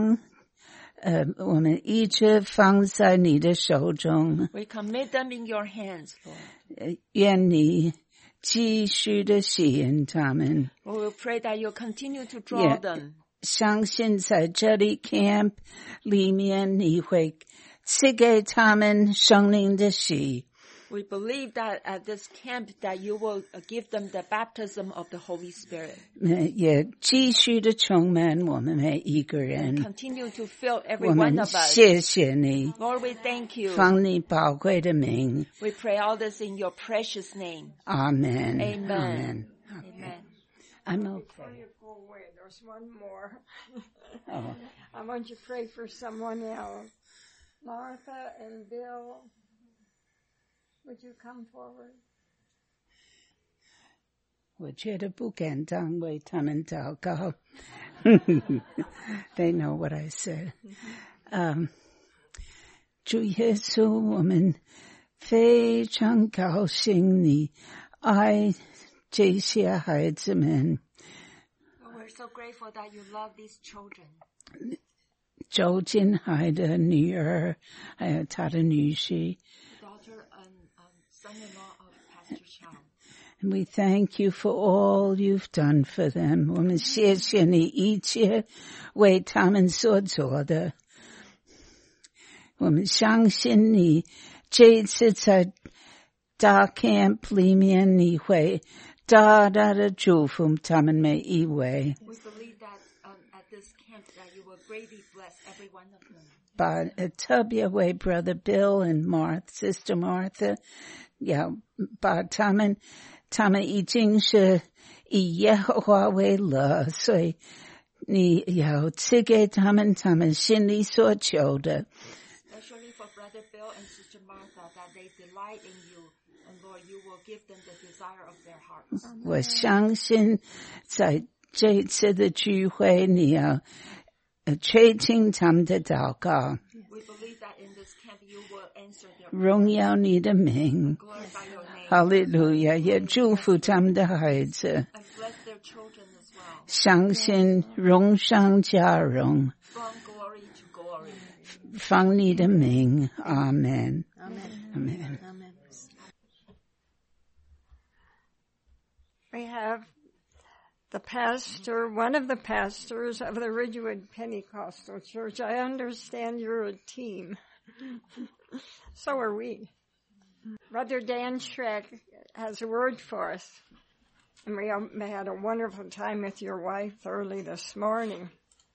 我们一直放在你的手中。 We commit them in your hands, Lord. 愿你继续的吸引他们。 We will pray that you'll continue to draw them. 相信在这里 camp 里面，你会赐给他们生命的喜。 We believe that at this camp that you will give them the baptism of the Holy Spirit. 也继续的充满我们每一个人。 Continue to fill every 我 one 们 of us. 谢谢你， Lord, we thank you. 奉你宝贵的名。 We pray all this in your precious name. Amen. Amen. Amen. Amen. I'm Before okay. you go away, there's one more. Oh. I want you to pray for someone else. Martha and Bill, would you come forward? 我觉得不敢当为他们祷告。They know what I said. 主耶稣，我们非常高兴你爱这些孩子们。 We're so grateful that you love these children. 周金海的女儿，还有他的女婿。 Daughter and son-in-law of Pastor Chow. And we thank you for all you've done for them. 我们谢谢你一切为他们所做的。我们相信你这一次在大 camp 里面，你会大大的祝福他们每一位。 We believe that at this camp that you will greatly bless every one of them. 特别为 Brother Bill and Sister Martha， 要把他们已经是以耶和华为乐，所以你要赐给他们心里所求的。 Especially for Brother Bill and Sister Martha, that they delight in you, and Lord, you will give them the desire of their hearts. 我相信在这一次的聚会，你要垂听他们的祷告。 We believe that in this camp you will answer their 荣耀你的名。 glorify your name. 哈利路亚，也祝福他们的孩子， And bless their children as well. 相信荣上加荣， From glory to glory. 奉你的名，阿门。 Amen. Amen. We have one of the pastors of the Ridgewood Pentecostal Church. I understand you're a team. So are we. Brother Dan Schreck has a word for us. And we had a wonderful time with your wife early this morning.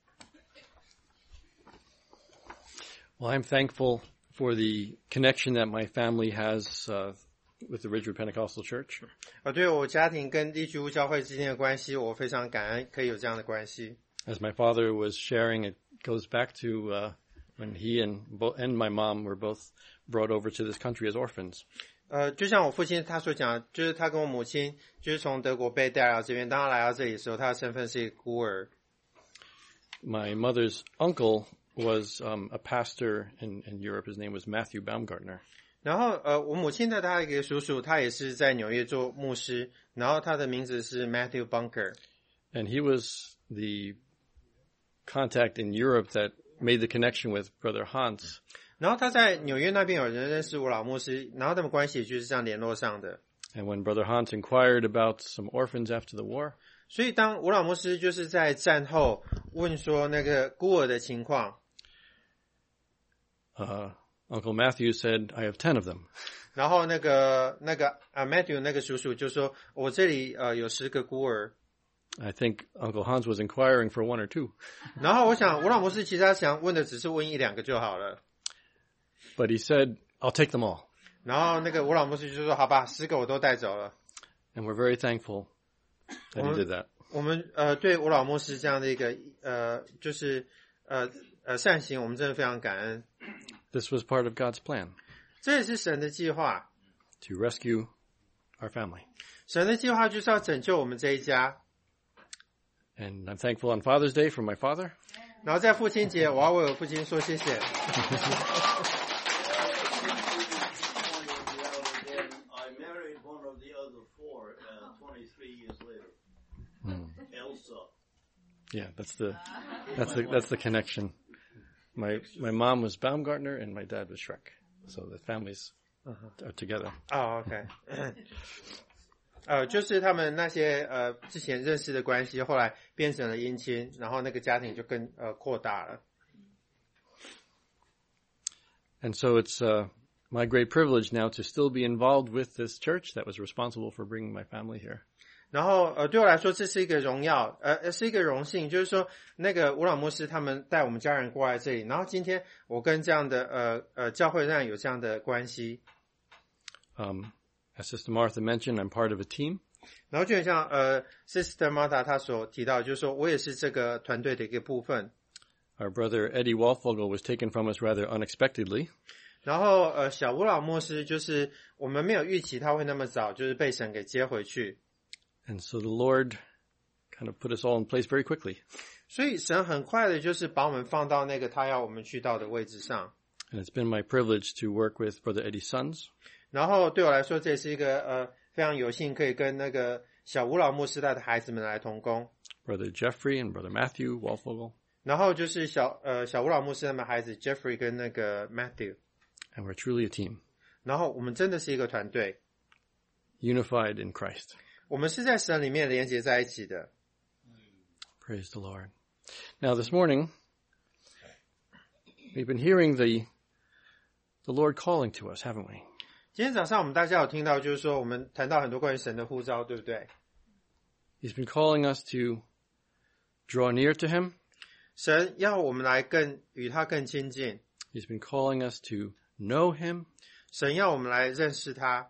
Well, I'm thankful for the connection that my family has with the Ridgewood Pentecostal Church. 对我家庭跟立居屋教会之间的关系，我非常感恩可以有这样的关系。 As my father was sharing, it goes back to when he and my mom were both brought over to this country as orphans. 就像我父亲他所讲，就是他跟我母亲就是从德国被带到这边，当他来到这里的时候，他的身份是一个孤儿。 My mother's uncle was a pastor in Europe. His name was Matthew Baumgartner. 然后我母亲的他一个叔叔，他也是在纽约做牧师，然后他的名字是 Matthew Bunker。 And he was the contact in Europe that made the connection with Brother Hans. 然后他在纽约那边有人认识我老牧师，然后他们关系就是这样联络上的。 And when Brother Hans inquired about some orphans after the war, 所以当我老牧师就是在战后问说那个孤儿的情况， Uncle Matthew said, I have 10 of them. 然后那个Matthew 那个叔叔就说，我这里有10个孤儿。 I think Uncle Hans was inquiring for 1 or 2. 然后我想我老牧师其实他想问的只是问1-2个就好了。 But he said, I'll take them all. 然后那个我老牧师就说，好吧，10个我都带走了。 And we're very thankful that he did that. 我们对我老牧师这样的一个就是善行，我们真的非常感恩。 This was part of God's plan 这也是神的计划。 to rescue our family. 神的计划就是要拯救我们这一家。 And I'm thankful on Father's Day for my father. 然后在父亲节，我要为我父亲说谢谢。 I married one of the other 4 23 years later. Elsa. Yeah, that's the connection. My mom was Baumgartner and my dad was Schreck. So the families are together. OK 就是他们那些之前认识的关系，后来变成了姻亲，然后那个家庭就更扩大了。 And so it's my great privilege now to still be involved with this church that was responsible for bringing my family here. 然后对我来说这是一个荣耀，是一个荣幸，就是说那个吴老牧师他们带我们家人过来这里，然后今天我跟这样的教会上有这样的关系。 As Sister Martha mentioned, I'm part of a team. 然后就很像Sister Martha 她所提到，就是说我也是这个团队的一个部分。 Our brother Eddie Walfogel was taken from us rather unexpectedly. 然后小吴老牧师就是我们没有预期他会那么早就是被神给接回去。 And so the Lord kind of put us all in place very quickly. 所以神很快的就是把我们放到那个他要我们去到的位置上。 And it's been my privilege to work with Brother Eddie's sons. 然后对我来说，这也是一个非常有幸可以跟那个小吴老牧师带的孩子们来同工。 Brother Jeffrey and Brother Matthew Walfogel. 然后就是小吴老牧师他们孩子 Jeffrey 跟那个 Matthew。 And we're truly a team. 然后我们真的是一个团队。 Unified in Christ. 我们是在神里面连结在一起的。 Praise the Lord. Now this morning, we've been hearing the Lord calling to us, haven't we? 今天早上我们大家有听到，就是说我们谈到很多关于神的呼召，对不对？ He's been calling us to draw near to Him. 神要我们来与他更亲近。 He's been calling us to know Him. 神要我们来认识他。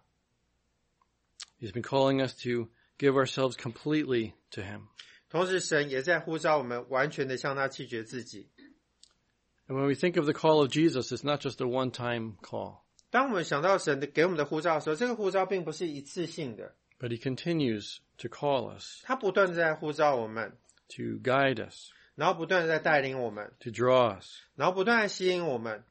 He's been calling us to give ourselves completely to Him. 同时神也在呼召我们完全的向他弃绝自己。 And when we think of the call of Jesus, it's not just a one-time call. 当我们想到神给我们的呼召的时候，这个呼召并不是一次性的， But He continues to call us, 他不断的在呼召我们， to guide us, 然后不断的在带领我们， to draw us. 然后不断的吸引我们。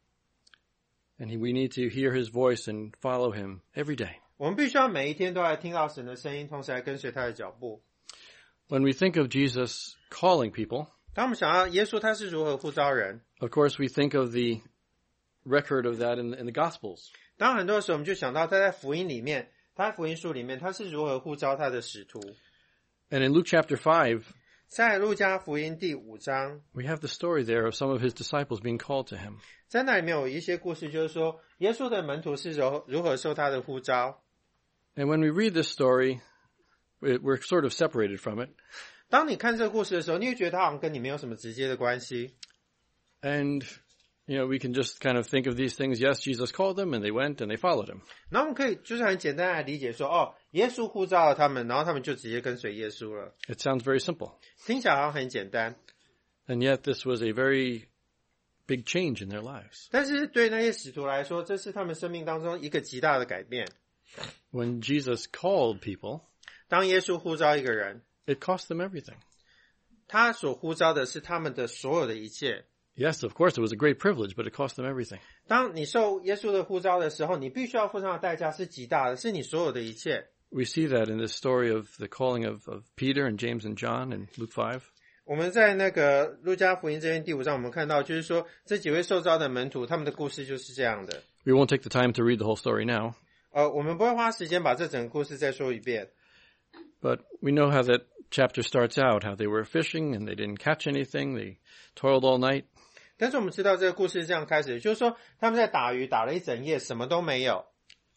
And we need to hear His voice and follow Him every day. 我们必须要每一天都来听到神的声音，同时来跟随他的脚步。 When we think of Jesus calling people, 当我们想到耶稣他是如何呼召人， of course we think of the record of that in the Gospels. 当然很多时候我们就想到他在福音里面，他在福音书里面他是如何呼召他的使徒。 And in Luke chapter 5, 在路加福音第5章， we have the story there of some of His disciples being called to Him. 在那里面有一些故事，就是说耶稣的门徒是如何受他的呼召。 And when we read this story, we're sort of separated from it. 当你看这个故事的时候，你会觉得他好像跟你没有什么直接的关系。 And, we can just kind of think of these things. Yes, Jesus called them, and they went, and they followed Him. 然后我们可以就是很简单来理解说，耶稣呼召了他们，然后他们就直接跟随耶稣了。 It sounds very simple. 听起来好像很简单， And yet this was a very big change in their lives. 但是对那些使徒来说，这是他们生命当中一个极大的改变。 When Jesus called people, 当耶稣呼召一个人， it cost them everything. 他所呼召的是他们的所有的一切。 Yes, of course, it was a great privilege, but it cost them everything. 当你受耶稣的呼召的时候，你必须要付上的代价是极大的，是你所有的一切。 We see that in this story of the calling of Peter and James and John in Luke 5. 我们在那个路加福音这边第5章，我们看到就是说这几位受召的门徒，他们的故事就是这样的。 We won't take the time to read the whole story now. 我们不会花时间把这整个故事再说一遍。 But we know how that chapter starts out, how they were fishing and they didn't catch anything. They toiled all night. 但是我们知道这个故事是这样开始，就是说他们在打鱼打了一整夜，什么都没有。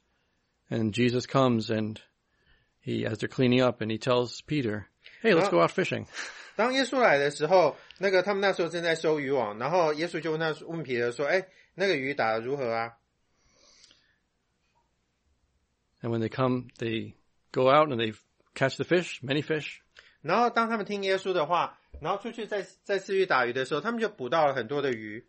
And Jesus comes and as they're cleaning up, and He tells Peter, hey, let's go out fishing. 当耶稣来的时候，他们那时候正在收渔网，然后耶稣就问彼得说，那个鱼打得如何啊？ And when they come, they go out and they catch the fish, many fish. 然后当他们听耶稣的话，然后出去再次去打鱼的时候，他们就捕到了很多的鱼。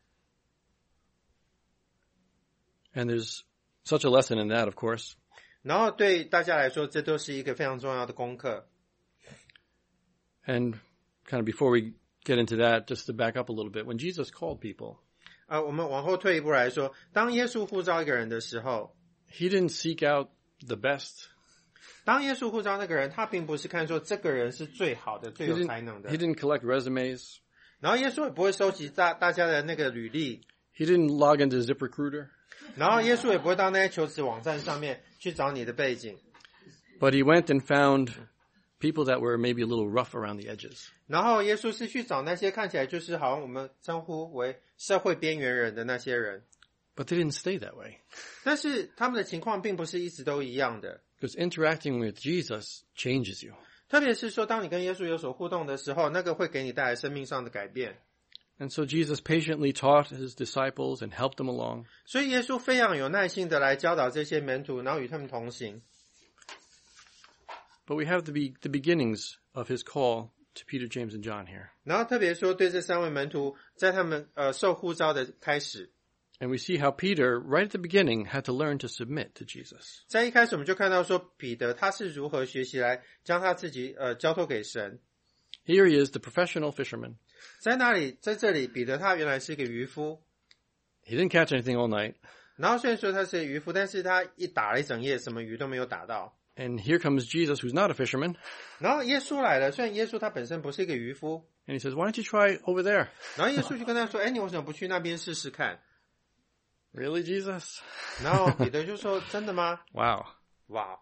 And there's such a lesson in that, of course. 然后对大家来说，这都是一个非常重要的功课。 And kind of before we get into that, just to back up a little bit, when Jesus called people, 我们往后退一步来说，当耶稣呼召一个人的时候， He didn't seek out the best. 当耶稣呼召那个人，他并不是看说这个人是最好的、最有才能的。 He didn't collect resumes. 然后耶稣也不会收集大家的那个履历。 He didn't log into ZipRecruiter. 然后耶稣也不会到那些求职网站上面去找你的背景。 But He went and found people that were maybe a little rough around the edges. 然后耶稣是去找那些看起来就是好像我们称呼为社会边缘人的那些人。 But they didn't stay that way. 但是他们的情况并不是一直都一样的。 Because interacting with Jesus changes you. 特别是说，当你跟耶稣有所互动的时候，那个会给你带来生命上的改变。 And so Jesus patiently taught His disciples and helped them along. 所以耶稣非常有耐心的来教导这些门徒，然后与他们同行。 But we have the beginnings of His call to Peter, James, and John here. 然后特别说，对这3位门徒，在他们受呼召的开始。 And we see how Peter, right at the beginning, had to learn to submit to Jesus. 在一开始我们就看到说彼得他是如何学习来将他自己交托给神。 Here he is, the professional fisherman. 在哪里？在这里，彼得他原来是一个渔夫， He didn't catch anything all night. 然后虽然说他是渔夫，但是他打了一整夜，什么鱼都没有打到。 And here comes Jesus, who's not a fisherman. 然后耶稣来了，虽然耶稣他本身不是一个渔夫， And he says, why don't you try over there? 然后耶稣就跟他说：“哎，你为什么不去那边试试看 Really, Jesus?？” 然后彼得就说：“真的吗？ Wow. 哇！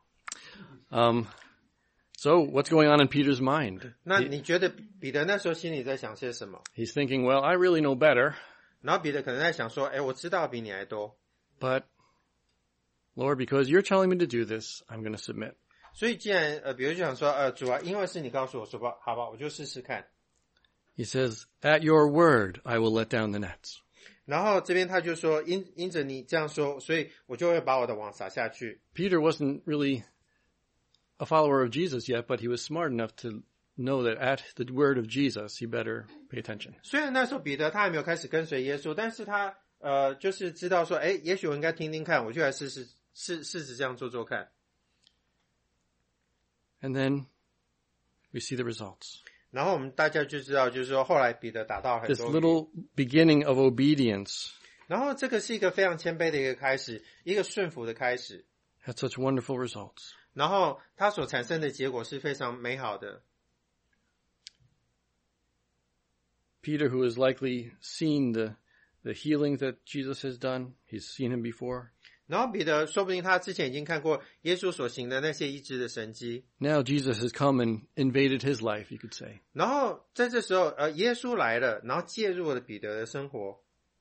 So what's going on in Peter's mind? 那你觉得彼得那时候心里在想些什么？” He's thinking, well, I really know better, 然后彼得可能在想说：“哎，我知道比你还多， but Lord, because you're telling me to do this, I'm going to submit. 所以既然彼得就想说：主啊，因为是你告诉我说吧，好吧，我就试试看。” He says, at your word, I will let down the nets. 然后这边他就说：“因着你这样说，所以我就会把我的网撒下去。” Peter wasn't really a follower of Jesus yet, but he was smart enough to know that at the word of Jesus, he better pay attention. 虽然那时候彼得他还没有开始跟随耶稣，但是他就是知道说，哎，也许我应该听听看，我就来试着这样做看。 And then we see the results. 然后我们大家就知道，就是说后来彼得打到很 This 多鱼， little beginning of obedience 然后这个是一个非常谦卑的一个开始，一个顺服的开始， had such wonderful results. 然后它所产生的结果是非常美好的。 Peter, who has likely seen the healing that Jesus has done, he's seen him before. 然后彼得说不定他之前已经看过耶稣所行的那些医治的神迹， Now Jesus has come and invaded his life, you could say. 然后在这时候耶稣来了，然后介入了彼得的生活。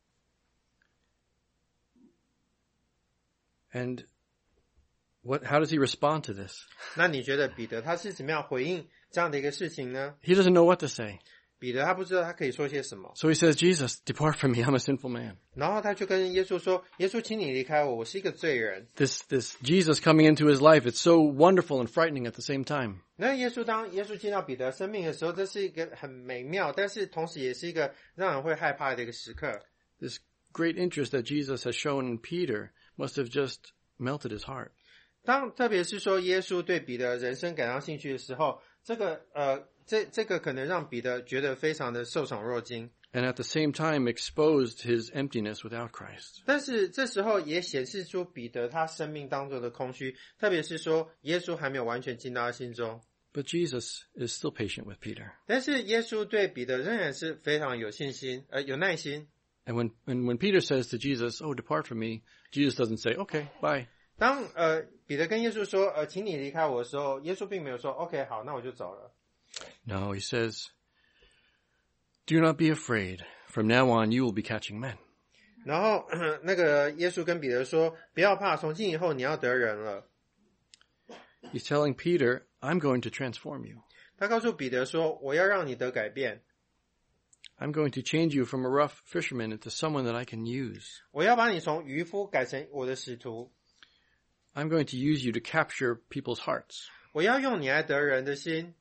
And how does he respond to this? 那你觉得彼得他是怎么样回应这样的一个事情呢？ He doesn't know what to say. 彼得他不知道他可以说些什么， So he says, Jesus, depart from me, I'm a sinful man. 然后他就跟耶稣说：“耶稣，请你离开我，我是一个罪人。 This Jesus coming into his life, it's so wonderful and frightening at the same time. ” 那当耶稣进到彼得生命的时候，这是一个很美妙，但是同时也是一个让人会害怕的一个时刻。 This great interest that Jesus has shown in Peter must have just melted his heart. 特别是说耶稣对彼得人生感到兴趣的时候，这个可能让彼得觉得非常的受宠若惊， And at the same time exposed his emptiness without Christ. 但是这时候也显示出彼得他生命当中的空虚，特别是说耶稣还没有完全进到他心中。 But Jesus is still patient with Peter. 但是耶稣对彼得仍然是非常有信心，有耐心。 And when Peter says to Jesus, oh, depart from me, Jesus doesn't say, okay, bye. 当彼得跟耶稣说请你离开我的时候，耶稣并没有说 OK 好，那我就走了。 No, he says, do not be afraid. From now on, you will be catching men. 然后那个耶稣跟彼得说不要怕，从今以后你要得人了。 He's telling Peter, I'm going to transform you. 他告诉彼得说我要让你得改变， I'm going to change you from a rough fisherman into someone that I can use. 我要把你从渔夫改成我的使徒， I'm going to use you to capture people's hearts. 我要用你来得人的心。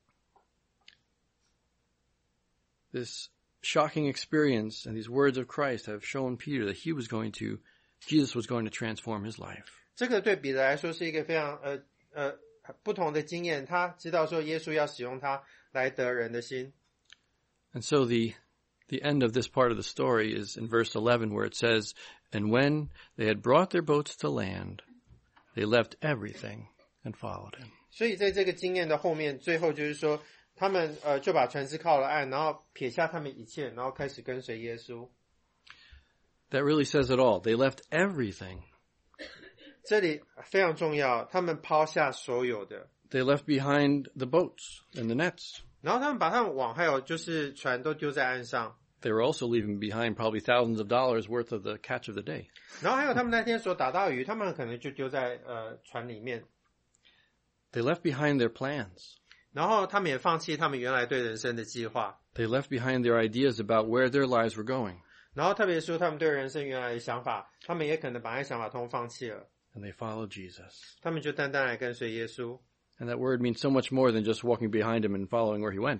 This shocking experience and these words of Christ have shown Peter that Jesus was going to transform his life. 这个对彼得来说是一个非常不同的经验，他知道说耶稣要使用他来得人的心。 And so the end of this part of the story is in verse 11 where it says, and when they had brought their boats to land, they left everything and followed him. 所以在这个经验的后面，最后就是说他们就把船只靠了岸，然后撇下他们一切，然后开始跟随耶稣。 That really says it all. They left everything. 这里非常重要，他们抛下所有的， They left behind the boats and the nets. 然后他们把他们网还有就是船都丢在岸上， They were also leaving behind probably thousands of dollars worth of the catch of the day. 然后还有他们那天所打到鱼，他们可能就丢在船里面， They left behind their plans. 然后他们也放弃他们原来对人生的计划， They left behind their ideas about where their lives were going. 然后特别说他们对人生原来的想法，他们也可能把那些想法通通放弃了， And they followed Jesus. 他们就单单来跟随耶稣。 And that word means so much more than just walking behind him and following where he went.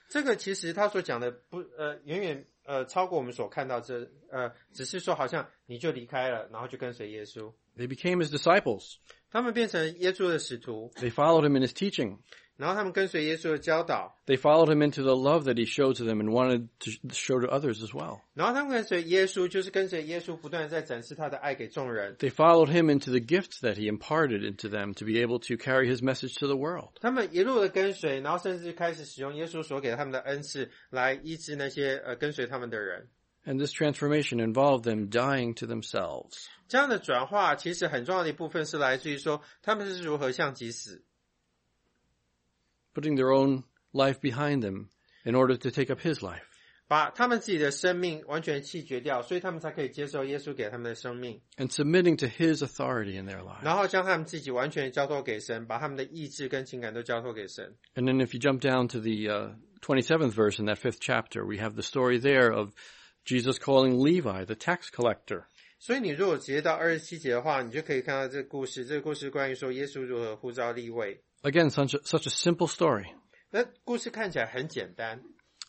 这个其实他所讲的远远超过我们所看到只是说好像你就离开了，然后就跟随耶稣。 They became his disciples. 他们变成耶稣的使徒， They followed him in his teaching. 然后他们跟随耶稣的教导， They followed him into the love that he showed to them and wanted to show to others as well. 然后他们跟随耶稣，就是跟随耶稣不断地在展示他的爱给众人。 They followed him into the gifts that he imparted into them to be able to carry his message to the world. 他们一路的跟随，然后甚至开始使用耶稣所给他们的恩赐来医治那些跟随他们的人。 And this transformation involved them dying to themselves. 这样的转化其实很重要的一部分是来自于说他们是如何向己死， Putting their own life behind them in order to take up his life. 把他们自己的生命完全弃绝掉，所以他们才可以接受耶稣给他们的生命， And submitting to his authority in their lives. 然后将他们自己完全交托给神，把他们的意志跟情感都交托给神。 And then if you jump down to the 27th verse in that 5th chapter, we have the story there of Jesus calling Levi, the tax collector. 所以你如果直接到27节的话，你就可以看到这个故事。这个故事关于说耶稣如何呼召利未。 Again, such a simple story. 那故事看起来很简单。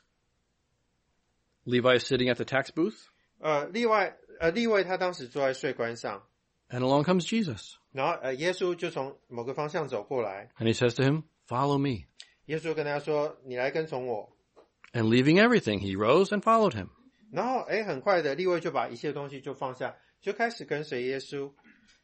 Levi is sitting at the tax booth, 利未他当时坐在税关上， and along comes Jesus. 然后耶稣就从某个方向走过来， And he says to him, "Follow me." 耶稣跟他说：“你来跟从我。” And leaving everything, he rose and followed him. 然后很快的利未就把一切东西就放下，就开始跟随耶稣。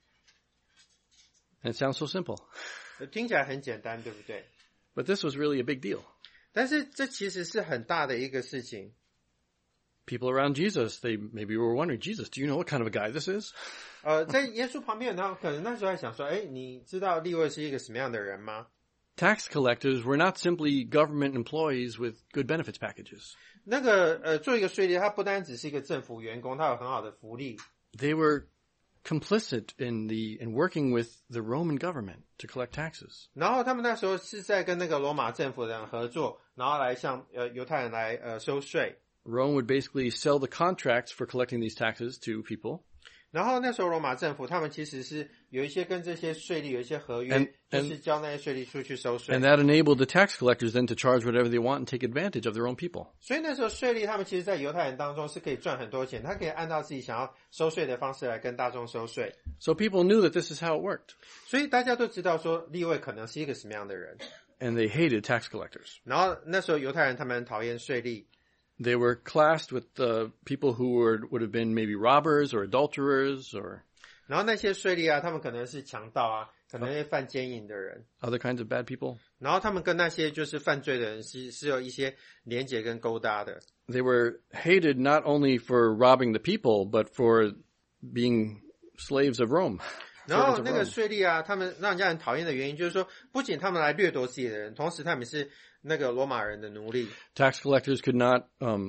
And it sounds so simple. 听起来很简单，对不对？ But this was really a big deal. 但是这其实是很大的一个事情。 People around Jesus, they maybe were wondering, Jesus, do you know what kind of a guy this is? 在耶稣旁边，他可能那时候还想说，你知道利未是一个什么样的人吗？ Tax collectors were not simply government employees with good benefits packages. 那个做一个税吏，他不单只是一个政府员工，他有很好的福利。 They were complicit in working with the Roman government to collect taxes. 然后他们那时候是在跟那个罗马政府的人合作，然后来向犹太人来收税。 Rome would basically sell the contracts for collecting these taxes to people. 然后那时候罗马政府他们其实是有一些跟这些税吏有一些合约，就是交那些税吏出去收税。 And that enabled the tax collectors then to charge whatever they want and take advantage of their own people. 所以那时候税吏他们其实在犹太人当中是可以赚很多钱，他可以按照自己想要收税的方式来跟大众收税。 So people knew that this is how it worked. 所以大家都知道说利未可能是一个什么样的人。 And they hated tax collectors. 然后那时候犹太人他们很讨厌税吏。 They were classed with people who would have been maybe robbers or adulterers or 然后那些税吏他们可能是强盗啊，可能是犯奸淫的人， other kinds of bad people. 然后他们跟那些就是犯罪的人是有一些连结跟勾搭的。 They were hated not only for robbing the people, but for being slaves of Rome. 然后那个税吏他们让人家很讨厌的原因就是说，不仅他们来掠夺自己的人，同时他们是那个罗马人的奴隶。 Tax collectors could not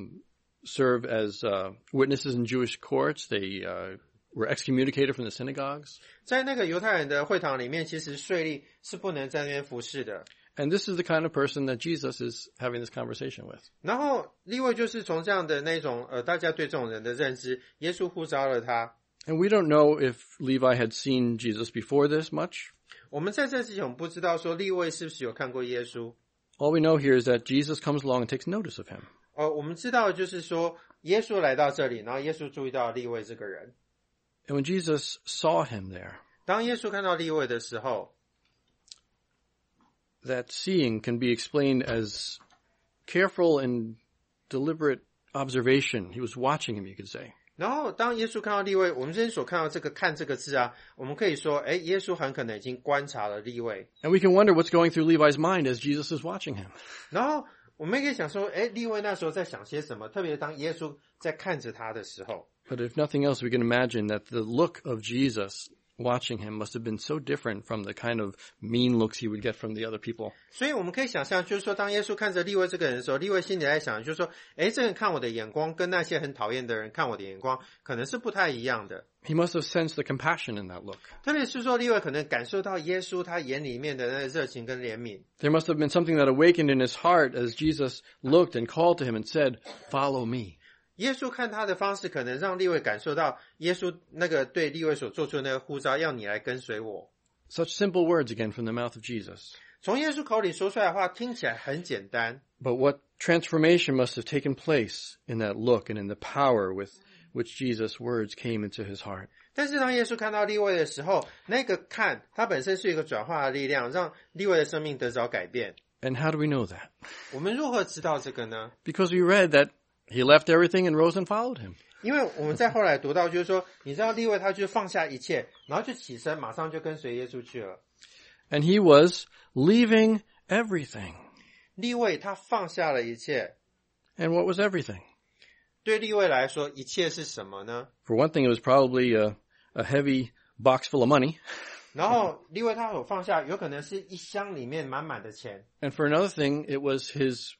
serve as witnesses in Jewish courts. They were excommunicated from the synagogues. 在那个犹太人的会堂里面，其实税吏是不能在那边服侍的。 And this is the kind of person that Jesus is having this conversation with. 然后利未就是从这样的那种大家对这种人的认知，耶稣呼召了他。 And we don't know if Levi had seen Jesus before this much. 我们在这之前我们不知道说利未是不是有看过耶稣。 All we know here is that Jesus comes along and takes notice of him. 我们知道就是说耶稣来到这里，然后耶稣注意到利未这个人。 And when Jesus saw him there, 当耶稣看到利未的时候， that seeing can be explained as careful and deliberate observation. He was watching him, you could say. 然后当耶稣看到利未，我们之前所看到这个看这个字我们可以说耶稣很可能已经观察了利未。 And we can wonder what's going through Levi's mind as Jesus is watching him. 然后我们也可以想说利未那时候在想些什么，特别当耶稣在看着他的时候。 But if nothing else, we can imagine that the look of Jesus watching him must have been so different from the kind of mean looks he would get from the other people. 所以我们可以想象，就是说当耶稣看着利未这个人的时候，利未心里在想，就是说这人看我的眼光跟那些很讨厌的人看我的眼光可能是不太一样的。 He must have sensed the compassion in that look. 特别是说利未可能感受到耶稣他眼里面的那个热情跟怜悯。 There must have been something that awakened in his heart as Jesus looked and called to him and said, "Follow me." 耶稣看他的方式可能让利未感受到耶稣那个对利未所做出的那个呼召，要你来跟随我。 Such simple words again from the mouth of Jesus. 从耶稣口里说出来的话听起来很简单， But what transformation must have taken place in that look and in the power with which Jesus' words came into his heart. 但是当耶稣看到利未的时候，那个看它本身是一个转化的力量，让利未的生命得着改变。 And how do we know that? 我们如何知道这个呢？ Because we read that he left everything and rose and followed him. 因为我们在后来读到就是说，你知道利未他就放下一切，然后就起身马上就跟随耶稣去了。 And he was leaving everything. 利未他放下了一切。 And what was everything? 对利未来说，一切是什么呢？ For one thing, it was probably a heavy box full of money. 然后利未他所放下有可能是一箱里面满满的钱。 And for another thing, it was his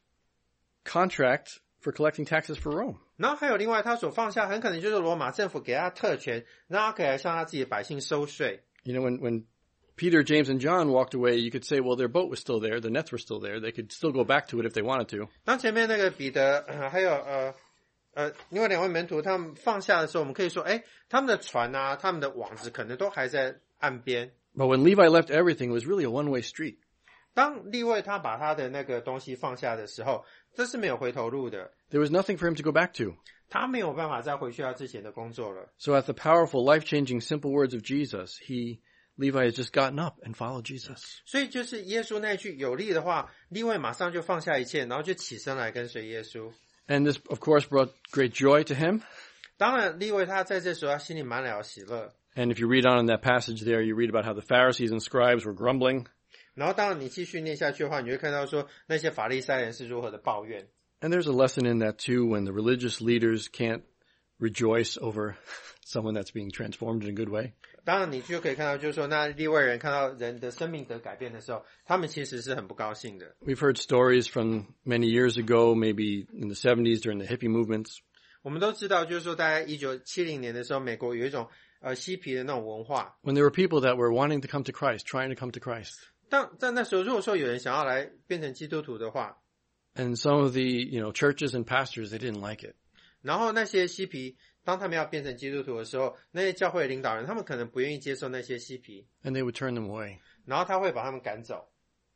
contract for collecting taxes for Rome. 然后还有另外他所放下很可能就是罗马政府给他特权，让他可以来向他自己的百姓收税。 You know, when Peter, James, and John walked away, you could say, well, their boat was still there, the nets were still there, they could still go back to it if they wanted to. 当前面那个彼得还有另外两位门徒他们放下的时候，我们可以说，他们的船啊，他们的网子可能都还在岸边。 But when Levi left everything, it was really a one-way street. 当利未他把他的那个东西放下的时候，这是没有回头路的， There was nothing for him to go back to. 他没有办法再回去他之前的工作了。 So at the powerful, life-changing, simple words of Jesus, Levi has just gotten up and followed Jesus. 所以就是耶稣那句有力的话，利未马上就放下一切，然后就起身来跟随耶稣。 And this, of course, brought great joy to him. 当然，利未他在这时候他心里满了喜乐。 And if you read on in that passage there, you read about how the Pharisees and scribes were grumbling. 然后当然你继续念下去的话，你会看到说那些法利赛人是如何的抱怨。 And there's a lesson in that too, when the religious leaders can't rejoice over someone that's being transformed in a good way. 当然你就可以看到就是说那利未人看到人的生命得改变的时候，他们其实是很不高兴的。 We've heard stories from many years ago, maybe in the 70s during the hippie movements. 我们都知道就是说大概1970年的时候，美国有一种嬉皮的那种文化。 When there were people that were wanting to come to Christ, trying to come to Christ. 在那时候如果说有人想要来变成基督徒的话， And some of the, churches and pastors, they didn't like it. 然后那些嬉皮当他们要变成基督徒的时候，那些教会领导人他们可能不愿意接受那些嬉皮， And they would turn them away. 然后他会把他们赶走。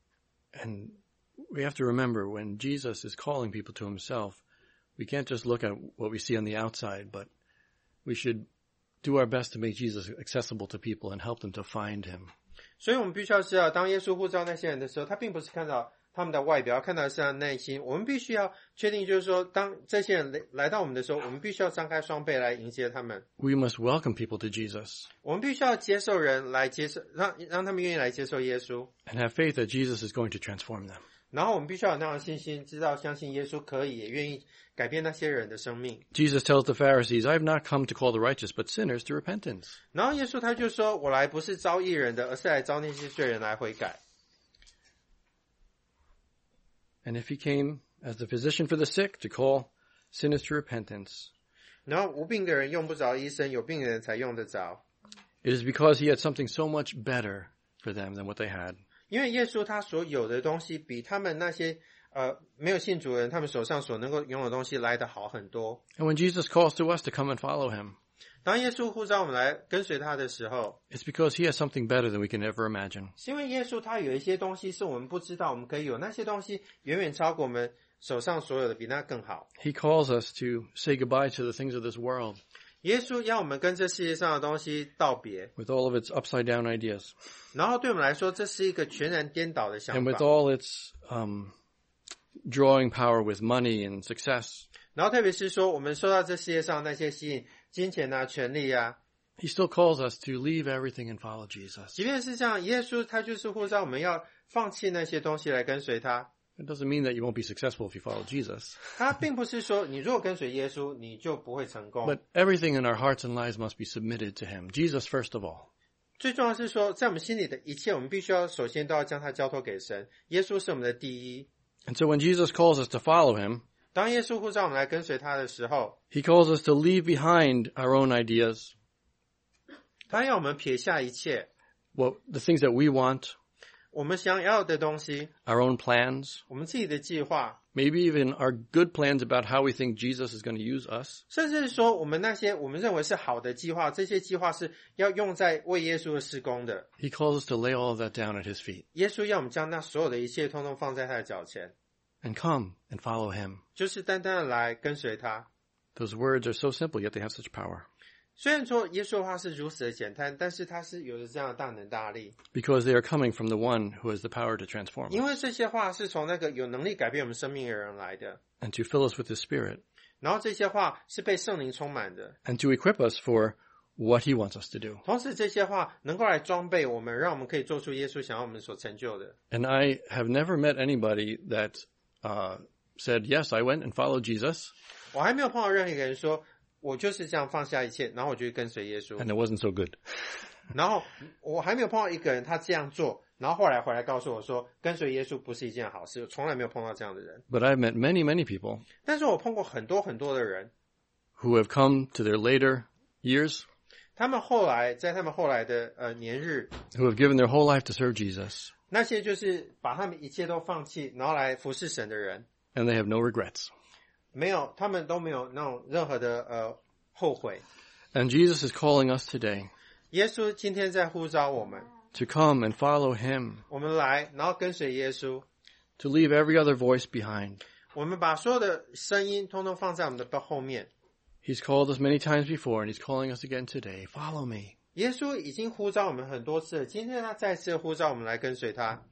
And we have to remember, when Jesus is calling people to himself, we can't just look at what we see on the outside, but we should do our best to make Jesus accessible to people and help them to find him. 所以我们必须要知道，当耶稣呼召那些人的时候，他并不是看到他们的外表，看到的是他的内心。我们必须要确定，就是说当这些人来到我们的时候，我们必须要张开双臂来迎接他们。 We must welcome people to Jesus 我们必须要接受人来接受，让他们愿意来接受耶稣。 and have faith that Jesus is going to transform them. 然后我们必须要有那样的信心，知道相信耶稣可以，也愿意改变那些人的生命。 Jesus tells the Pharisees, I have not come to call the righteous, but sinners to repentance. 然后耶稣他就说，我来不是招义人的，而是来招那些罪人来悔改。 And if he came as the physician for the sick to call sinners to repentance, 然后无病的人用不着医生，有病的人才用得着。 it is because he had something so much better for them than what they had. 因为耶稣他所有的东西，比他们那些没有信主的人，他们手上所能够拥有的东西来得好很多。 And when Jesus calls to us to come and follow him, 当耶稣呼召我们来跟随他的时候， it's because he has something better than we can ever imagine. 是因为耶稣他有一些东西是我们不知道，我们可以有，那些东西远远超过我们手上所有的，比那更好。 He calls us to say goodbye to the things of this world 耶稣要我们跟这世界上的东西道别， with all of its upside down ideas 然后对我们来说，这是一个全然颠倒的想 and with 法。 all its drawing power with money and success. 然后特别是说，我们受到这世界上那些吸引，金钱啊、权力啊， He still calls us to leave everything and follow Jesus. 即便是这样，耶稣他就是呼召我们要放弃那些东西来跟随他。 It doesn't mean that you won't be successful if you follow Jesus. 他并不是说你如果跟随耶稣，你就不会成功。 But everything in our hearts and lives must be submitted to him. Jesus first of all. 最重要是说，在我们心里的一切，我们必须要首先都要将它交托给神。耶稣是我们的第一。 And so when Jesus calls us to follow him, 当耶稣呼召我们来跟随他的时候， he calls us to leave behind our own ideas, 他要我们撇下一切， the things that we want, 我们想要的东西， our own plans, 我们自己的计划， maybe even our good plans about how we think Jesus is going to use us. 甚至是说我们那些我们认为是好的计划，这些计划是要用在为耶稣的事工的。 He calls us to lay all of that down at his feet 耶稣要我们将那所有的一切通通放在他的脚前， and come and follow him. 就是单单的来跟随他。 Those words are so simple, yet they have such power 虽然说耶稣的话是如此的简单，但是他是有着这样的大能大力， because they are coming from the one who has the power to transform 因 us 为这些话是从那个有能力改变我们生命的人来的， and to fill us with his spirit 然后这些话是被圣灵充满的， and to equip us for what he wants us to do. 同时这些话能够来装备我们，让我们可以做出耶稣想要我们所成就的。 And I have never met anybody that said, yes, I went and followed Jesus, 我还没有碰到任何一个人说我就是这样放下一切，然后我就跟随耶稣， and it wasn't so good. 然后我还没有碰到一个人他这样做，然后后来回来告诉我说跟随耶稣不是一件好事，我从来没有碰到这样的人。 But I've met many, many people 但是我碰过很多很多的人， who have come to their later years, 他们后来在他们后来的年日， who have given their whole life to serve Jesus, 那些就是把他们一切都放弃，然后来服侍神的人， and they have no regrets. 没有，他们都没有那种任何的后悔。 And Jesus is calling us today 耶稣今天在呼召我们， to come and follow him, 我们来，然后跟随耶稣， to leave every other voice behind. 我们把所有的声音通通放在我们的后面。 He's called us many times before, and he's calling us again today. Follow me. 耶稣已经呼召我们很多次了，今天他再次呼召我们来跟随他。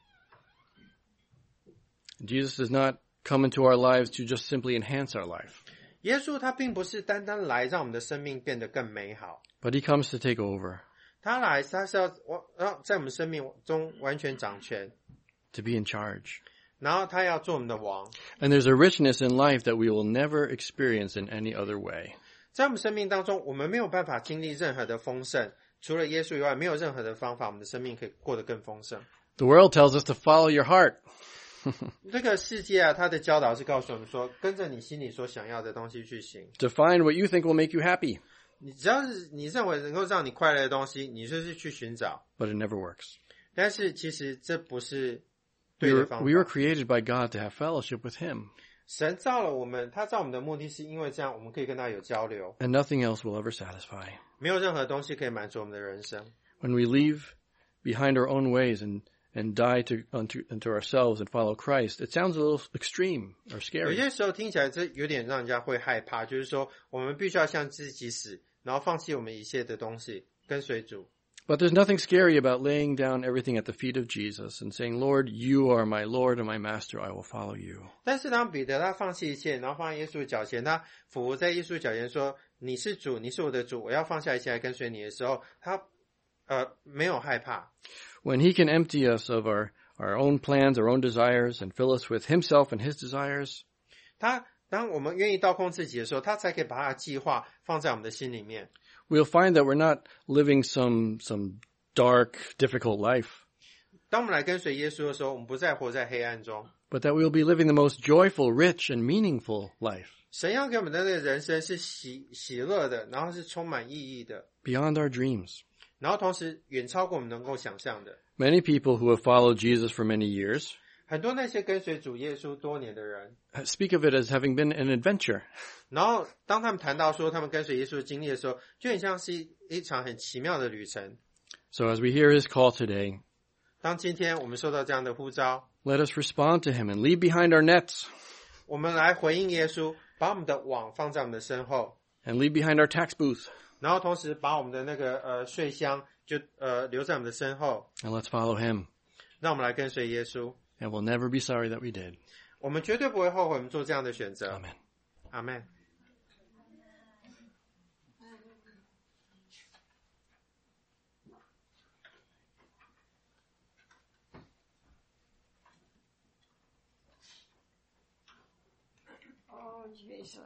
Jesus does not come into our lives to just simply enhance our life, 耶稣他并不是单单来让我们的生命变得更美好， but he comes to take over, 他来他是要在我们生命中完全掌权， to be in charge. 然后他要做我们的王。 And there's a richness in life that we will never experience in any other way. 在我们生命当中，我们没有办法经历任何的丰盛，除了耶稣以外，没有任何的方法，我们的生命可以过得更丰盛。 The world tells us to follow your heart. 这个世界啊，它的教导是告诉我们说，跟着你心里所想要的东西去行。 To find what you think will make you happy, 你只要是你认为能够让你快乐的东西，你就是去寻找。 but it never works. 但是其实这不是 We 对的 were, 方 we were 法。 created by God to have fellowship with him, 神造了我们，他造我们的目的是因为这样，我们可以跟他有交流。 and nothing else will ever satisfy. 没有任何东西可以满足我们的人生。 When we leave behind our own ways and die unto ourselves and follow Christ, it sounds a little extreme or 有 scary. 些时候听起来这有点让人家会害怕，就是说我们必须要向自己死，然后放弃我们一切的东西，跟随主。 But there's nothing scary about laying down everything at the feet of Jesus and saying, Lord, you are my Lord and my Master, I will follow you. 但是当彼得他放弃一切，然后放在耶稣的脚前，他俯伏在耶稣脚前说：“你是主，你是我的主，我要放下一切来跟随你的时候，他没有害怕。 When he can empty us of our own plans, our own desires, and fill us with himself and his desires, 当我们愿意倒空自己的时候，他才可以把他的计划放在我们的心里面。 we'll find that we're not living some dark, difficult life, 当我们来跟随耶稣的时候，我们不再活在黑暗中。 but that we'll be living the most joyful, rich, and meaningful life 神要给我们的那个人生是喜乐的，然后是充满意义的， beyond our dreams. 然后同时远超过我们能够想象的。 Many people who have followed Jesus for many years 很多那些跟随主耶稣多年的人， speak of it as having been an adventure. 然后当他们谈到说他们跟随耶稣的经历的时候，就很像是一场很奇妙的旅程。 So as we hear his call today, 当今天我们受到这样的呼召， let us respond to him and leave behind our nets 我们来回应耶稣，把我们的网放在我们的身后， and leave behind our tax booth, 然后同时把我们的那个税箱就留在我们的身后， and let's follow him. 让我们来跟随耶稣。 And we'll never be sorry that we did. 我们绝对不会后悔我们做这样的选择。 Amen. 阿们。 Oh, Jesus.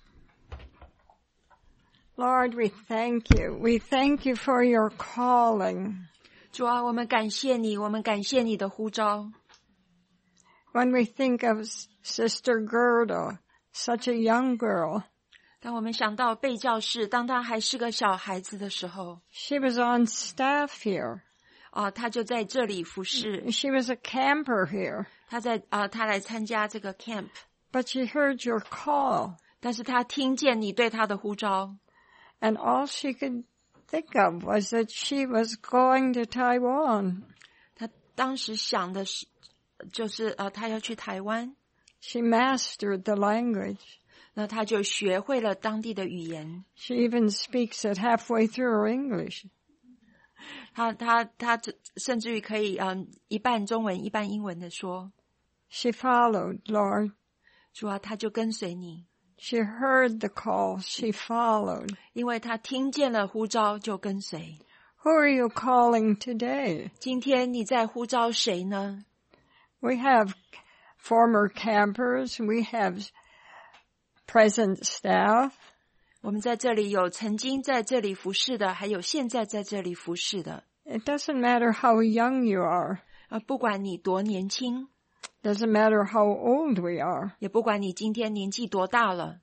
Lord, we thank you. We thank you for your calling. 主啊，我们感谢你，我们感谢你的呼召。 When we think of Sister Gerda, such a young girl, 当我们想到贝教士，当他还是个小孩子的时候， she was on staff here. 他就在这里服侍。 She was a camper here, 他来参加这个 camp， but she heard your call, 但是他听见你对他的呼召， and all she could think of was that she was going to Taiwan. 他当时想的是，就是他要去台湾， She mastered the language. 那他就学会了当地的语言。 She even speaks it halfway through her English. 他甚至于可以一半中文一半英文的说。 She followed, Lord. 主啊，他就跟随你， She heard the call. She followed. 因为他听见了呼召就跟随。 Who are you calling today? 今天你在呼召谁呢？ We have former campers. We have present staff. 我们在这里有曾经在这里服侍的，还有现在在这里服侍的。 It doesn't matter how young you are. 不管你多年轻， Doesn't matter how old we are. 也不管你今天年纪多大了，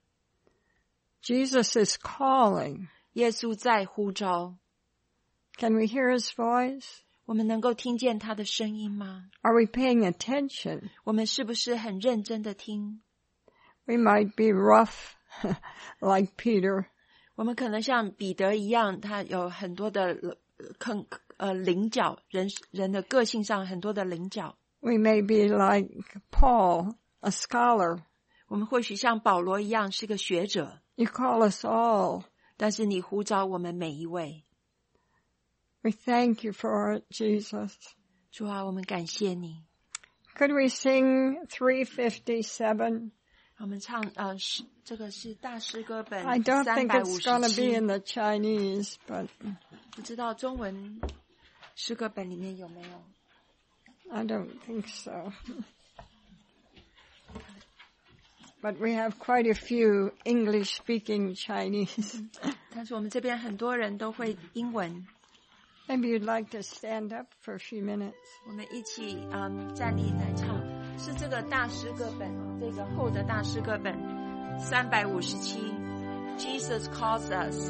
Jesus is calling. 耶稣在呼召。 Can we hear his voice? 我们能够听见他的声音吗？ Are we paying attention? 我们是不是很认真的听？ We might be rough like Peter. 我们可能像彼得一样，他有很多的棱角，人的个性上很多的棱角。 We may be like Paul, a scholar. 我们或许像保罗一样是个学者， You call us all. 但是你呼召我们每一位。 We thank you for it, Jesus. 主啊，我们感谢你。 Could we sing 357? 我们唱这个是大诗歌本 I don't think it's going to be in 357， the Chinese, but 不知道中文诗歌本里面有没有？ I don't think so. But we have quite a few English-speaking Chinese. 但是我们这边很多人都会英文。 Maybe you'd like to stand up for a few minutes. 我们一起站立来唱，是这个大诗歌本，这个厚的大诗歌本357 Jesus calls us。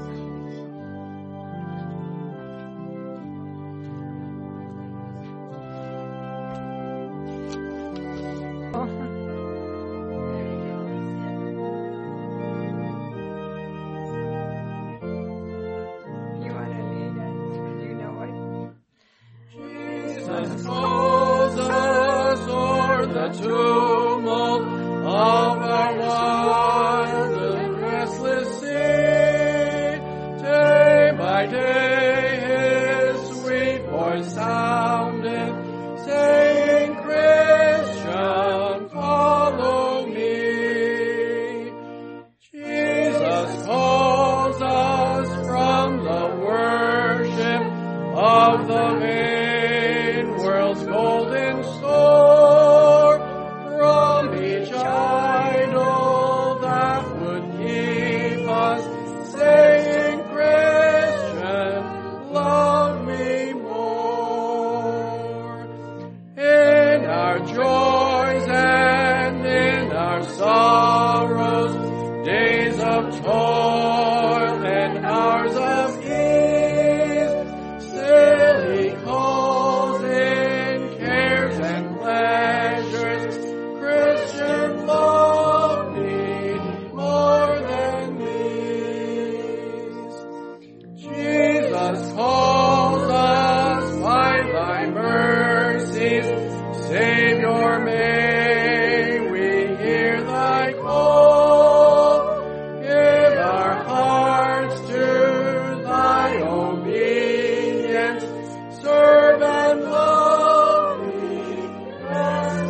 You want to lead it? Do you know it? Jesus calls us o'er the tumult of our wild and restless sea. Day by day his sweet voice sounded, saying, Christian, follow me. Jesus calls us from the worship of the vain world's golden store, from each idol that would keep us, saying, Christian, love me more. In our joys and in our sorrows, days of toil and hours of ease, still he calls in cares and pleasures, Christian, love me more than these. Jesus calls us by thy mercies, Savior, may we hear thy call. Give our hearts to thy obedience, serve and love thee as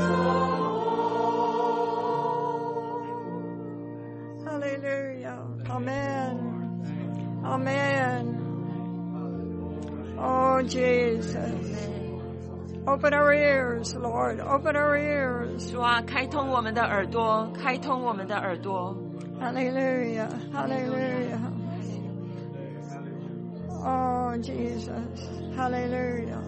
Hallelujah. Amen. Amen. Oh, Jesus. Open our ears, Lord. Open our ears. 主啊，开通我们的耳朵，开通我们的耳朵。 Hallelujah. Hallelujah. Oh, Jesus. Hallelujah.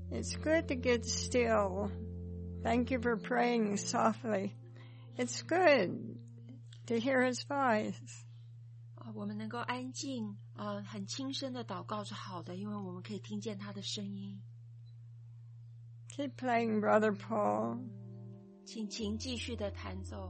It's good to get still. Thank you for praying softly. It's good to hear his voice. 我们能够安静很轻声的祷告是好的，因为我们可以听见他的声音。 Keep playing, Brother Paul. 请琴继续的弹奏。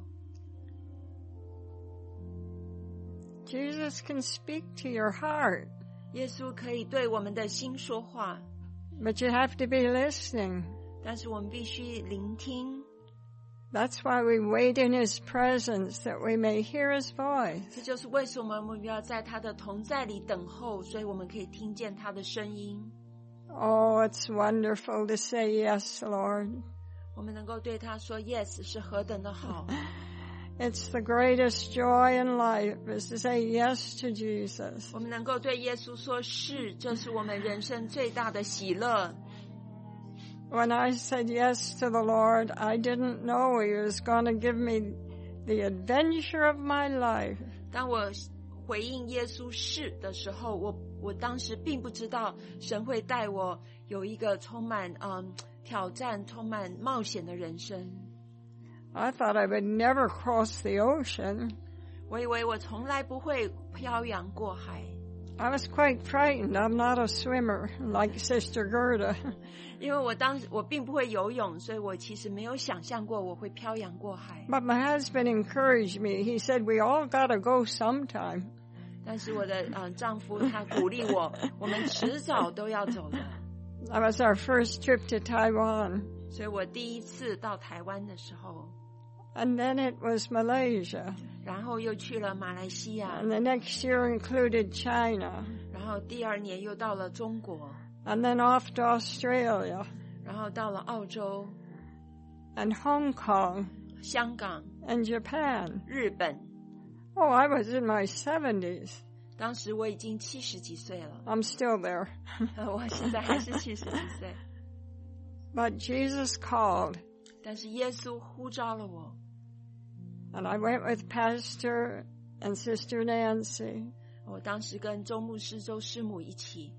Jesus can speak to your heart. 耶稣可以对我们的心说话， But you have to be listening. 但是我们必须聆听。 That's why we wait in his presence, that we may hear his voice. 这就是为什么我们要在他的同在里等候，所以我们可以听见他的声音。 Oh, it's wonderful to say yes, Lord. 我们能够对他说 yes 是何等的好。 It's the greatest joy in life is to say yes to Jesus. 我们能够对耶稣说是，这是我们人生最大的喜乐。 When I said yes to the Lord, I didn't know he was going to give me the adventure of my life. 当我回应耶稣是的时候，我当时并不知道神会带我有一个充满挑战、充满冒险的人生。 I thought I would never cross the ocean. 我以为我从来不会漂洋过海。 I was quite frightened. I'm not a swimmer like Sister Gerda. 因为我并不会游泳，所以我其实没有想象过我会漂洋过海。 But my husband encouraged me. He said, we all got to go sometime. 但是我的丈夫他鼓励我，我们迟早都要走的。 That was our first trip to Taiwan. 所以我第一次到台湾的时候， And then it was Malaysia. 然后又去了马来西亚， And the next year included China. 然后第二年又到了中国， And then off to Australia 然后到了澳洲、 and Hong Kong 香港、 and Japan. 日本。 Oh, I was in my 70s. 当时我已经70几岁了， I'm still there. 我现在还是70几岁。 But Jesus called. 但是耶稣呼召了我， And I went with Pastor and Sister Nancy. 我当时跟周牧师、周师母一起，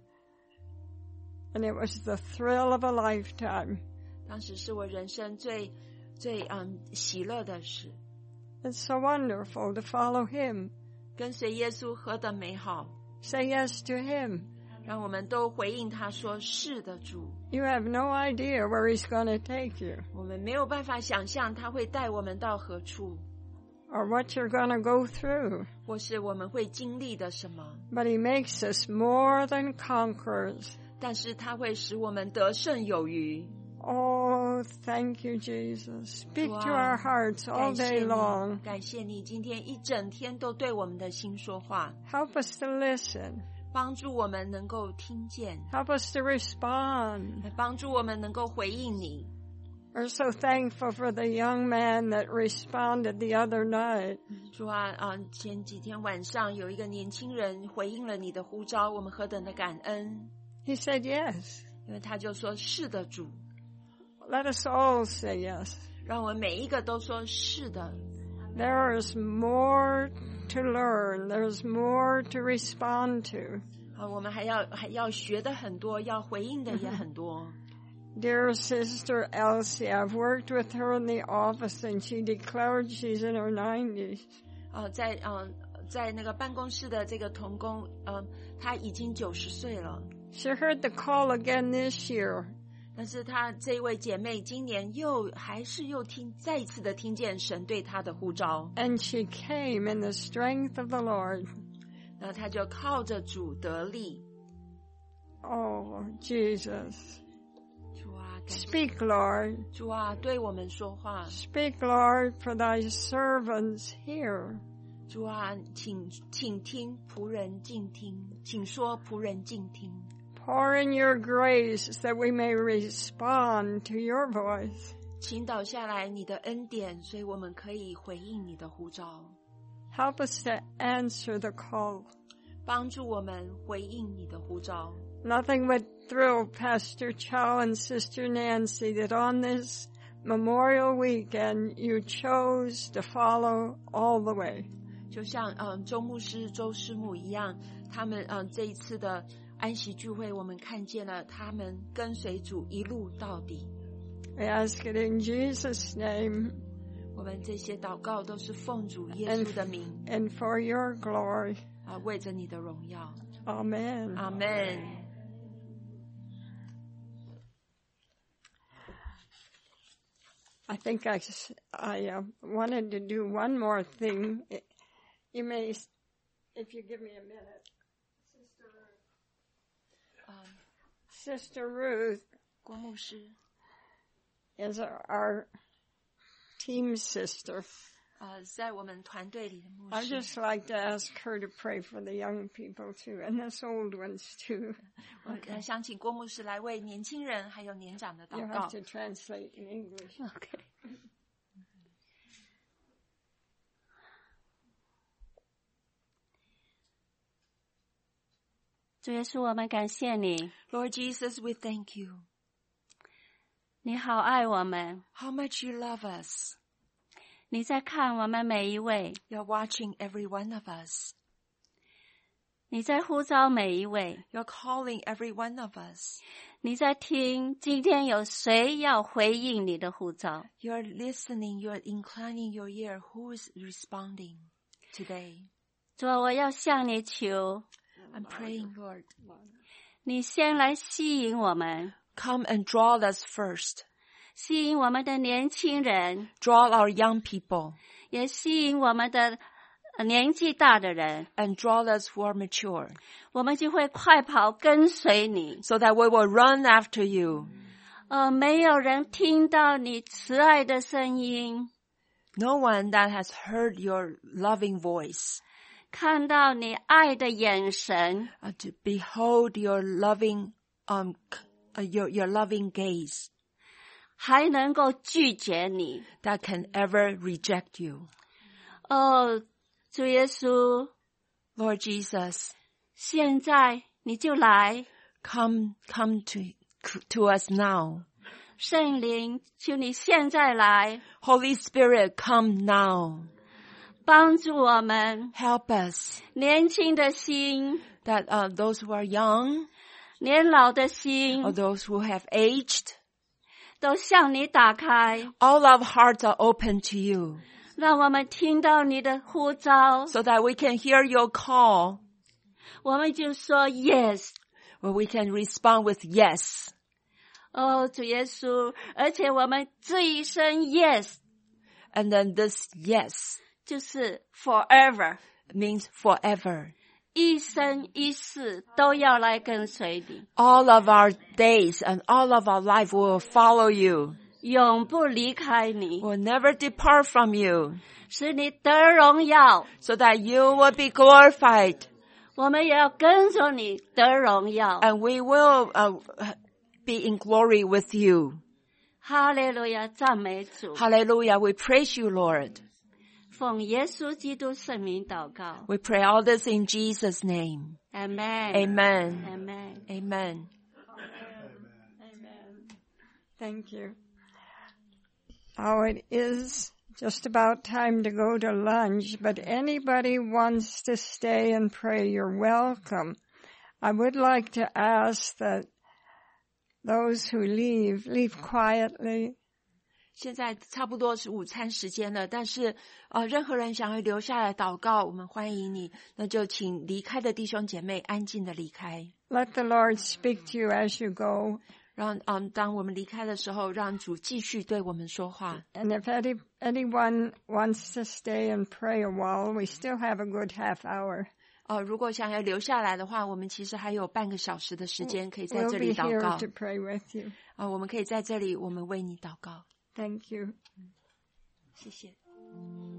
And it was the thrill of a lifetime. 当时是我人生最喜乐的事。 It's so wonderful to follow him. 跟随耶稣何等美好！ Say yes to him. 让我们都回应他说：“是的，主。” You have no idea where he's going to take you 我们没有办法想象他会带我们到何处， or what you're going to go through. 或是我们会经历的什么。 But he makes us more than conquerors. 但是他会使我们得胜有余。 Oh, thank you, Jesus. Speak to our hearts all 感谢 day 你， long. 感谢你今天一整天都对我们的心说话， Help us to listen. 帮助我们能够听见， Help us to respond. 帮助我们能够回应你。 We're so thankful for the young man that responded the other night. 主啊，前几天晚上有一个年轻人回应了你的呼召，我们何等的感恩！ He said yes. 因为他就说：“是的，主。” Let us all say yes. 让我们每一个都说是的。 There is more to learn. There's more to respond to. 我们还要学的很多，要回应的也很多。 Dear Sister Elsie, I've worked with her in the office and she declared she's in her 90s. 在那个办公室的这个同工，他已经90岁了。 She heard the call again this year. 但是她这位姐妹今年再一次的听见神对她的呼召， And she came in the strength of the Lord. 那她就靠着主得力。 Oh, Jesus. 主啊，感谢 Speak, Lord. 主啊，对我们说话。 Speak, Lord, for thy servants here. 主啊，请听仆人静听，请说仆人静听。 Pour in your grace that we may respond to your voice. 倾倒下来你的恩典，所以我们可以回应你的呼召。 Help us to answer the call. 帮助我们回应你的呼召。 Nothing would thrill Pastor Chow and Sister Nancy that on this Memorial Weekend you chose to follow all the way. 就像周牧师、周师母一样，他们这一次的安息聚会我们看见了他们跟随主一路到底。 We ask it in Jesus' name 我们这些祷告都是奉主耶稣的名， and for your glory. 为着你的荣耀。 Amen. 阿们。 I think I wanted to do one more thing. You may, if you give me a minute. Sister Ruth 郭牧师 is our team sister. 在我们团队里的牧 I'd 师， just like to ask her to pray for the young people too, and us old ones too. 我想请郭牧师来为年轻人还有年长的 You 祷告 have。to translate in English. Okay. 主耶稣，我们感谢你， Lord Jesus, we thank you. 你好爱我们， How much you love us. 你在看我们每一位， You're watching every one of us. 你在呼召每一位， You're calling every one of us. 你在听今天有谁要回应你的呼召。 You're listening. You're inclining your ear. Who is responding today? 主啊，我要向你求， I'm praying, Lord. 你先来吸引我们， Come and draw us first. 吸引我们的年轻人， Draw our young people 也吸引我们的年纪大的人， and draw us who are mature 我们就会快跑跟随你。 so that we will run after you. 没有人听到你慈爱的声音， No one that has heard your loving voice, 看到你爱的眼神， to behold your loving, your loving gaze, 还能够拒绝你。 that can ever reject you. 主耶稣， Lord Jesus, 现在你就来， come to us now. 圣灵，求你现在来 Holy Spirit, come now. 帮助我们， Help us 年轻的心， that those who are young 年老的心 or those who have aged, 都向你打开， all our hearts are open to you 让我们听到你的呼召， so that we can hear your call, 我们就说 yes。 where we can respond with yes. 主耶稣，而且我们这一声 yes And then this yes 就是 forever， means forever. 一生一世都要来跟随你， All of our days and all of our life will follow you. 永不离开你， We'll never depart from you 使你得荣耀。 so that you will be glorified 我们也要跟着你得荣耀。 and we will be in glory with you. 哈利路亚，赞美主。 Hallelujah. We praise you, Lord. 奉耶稣基督圣名祷告。 We pray all this in Jesus' name. Amen. Amen. Amen. Amen. Thank you. Oh, it is just about time to go to lunch, but anybody wants to stay and pray, you're welcome. I would like to ask that those who leave quietly. 现在差不多是午餐时间了，但是任何人想要留下来祷告，我们欢迎你。那就请离开的弟兄姐妹安静的离开。 Let the Lord speak to you as you go. 让当我们离开的时候，让主继续对我们说话。 And if anyone wants to stay and pray a while, we still have a good half hour. 如果想要留下来的话，我们其实还有半个小时的时间可以在 We'll 这 be 里祷 here 告。 to pray with you. 我们可以在这里，我们为你祷告。 Thank you. 谢谢。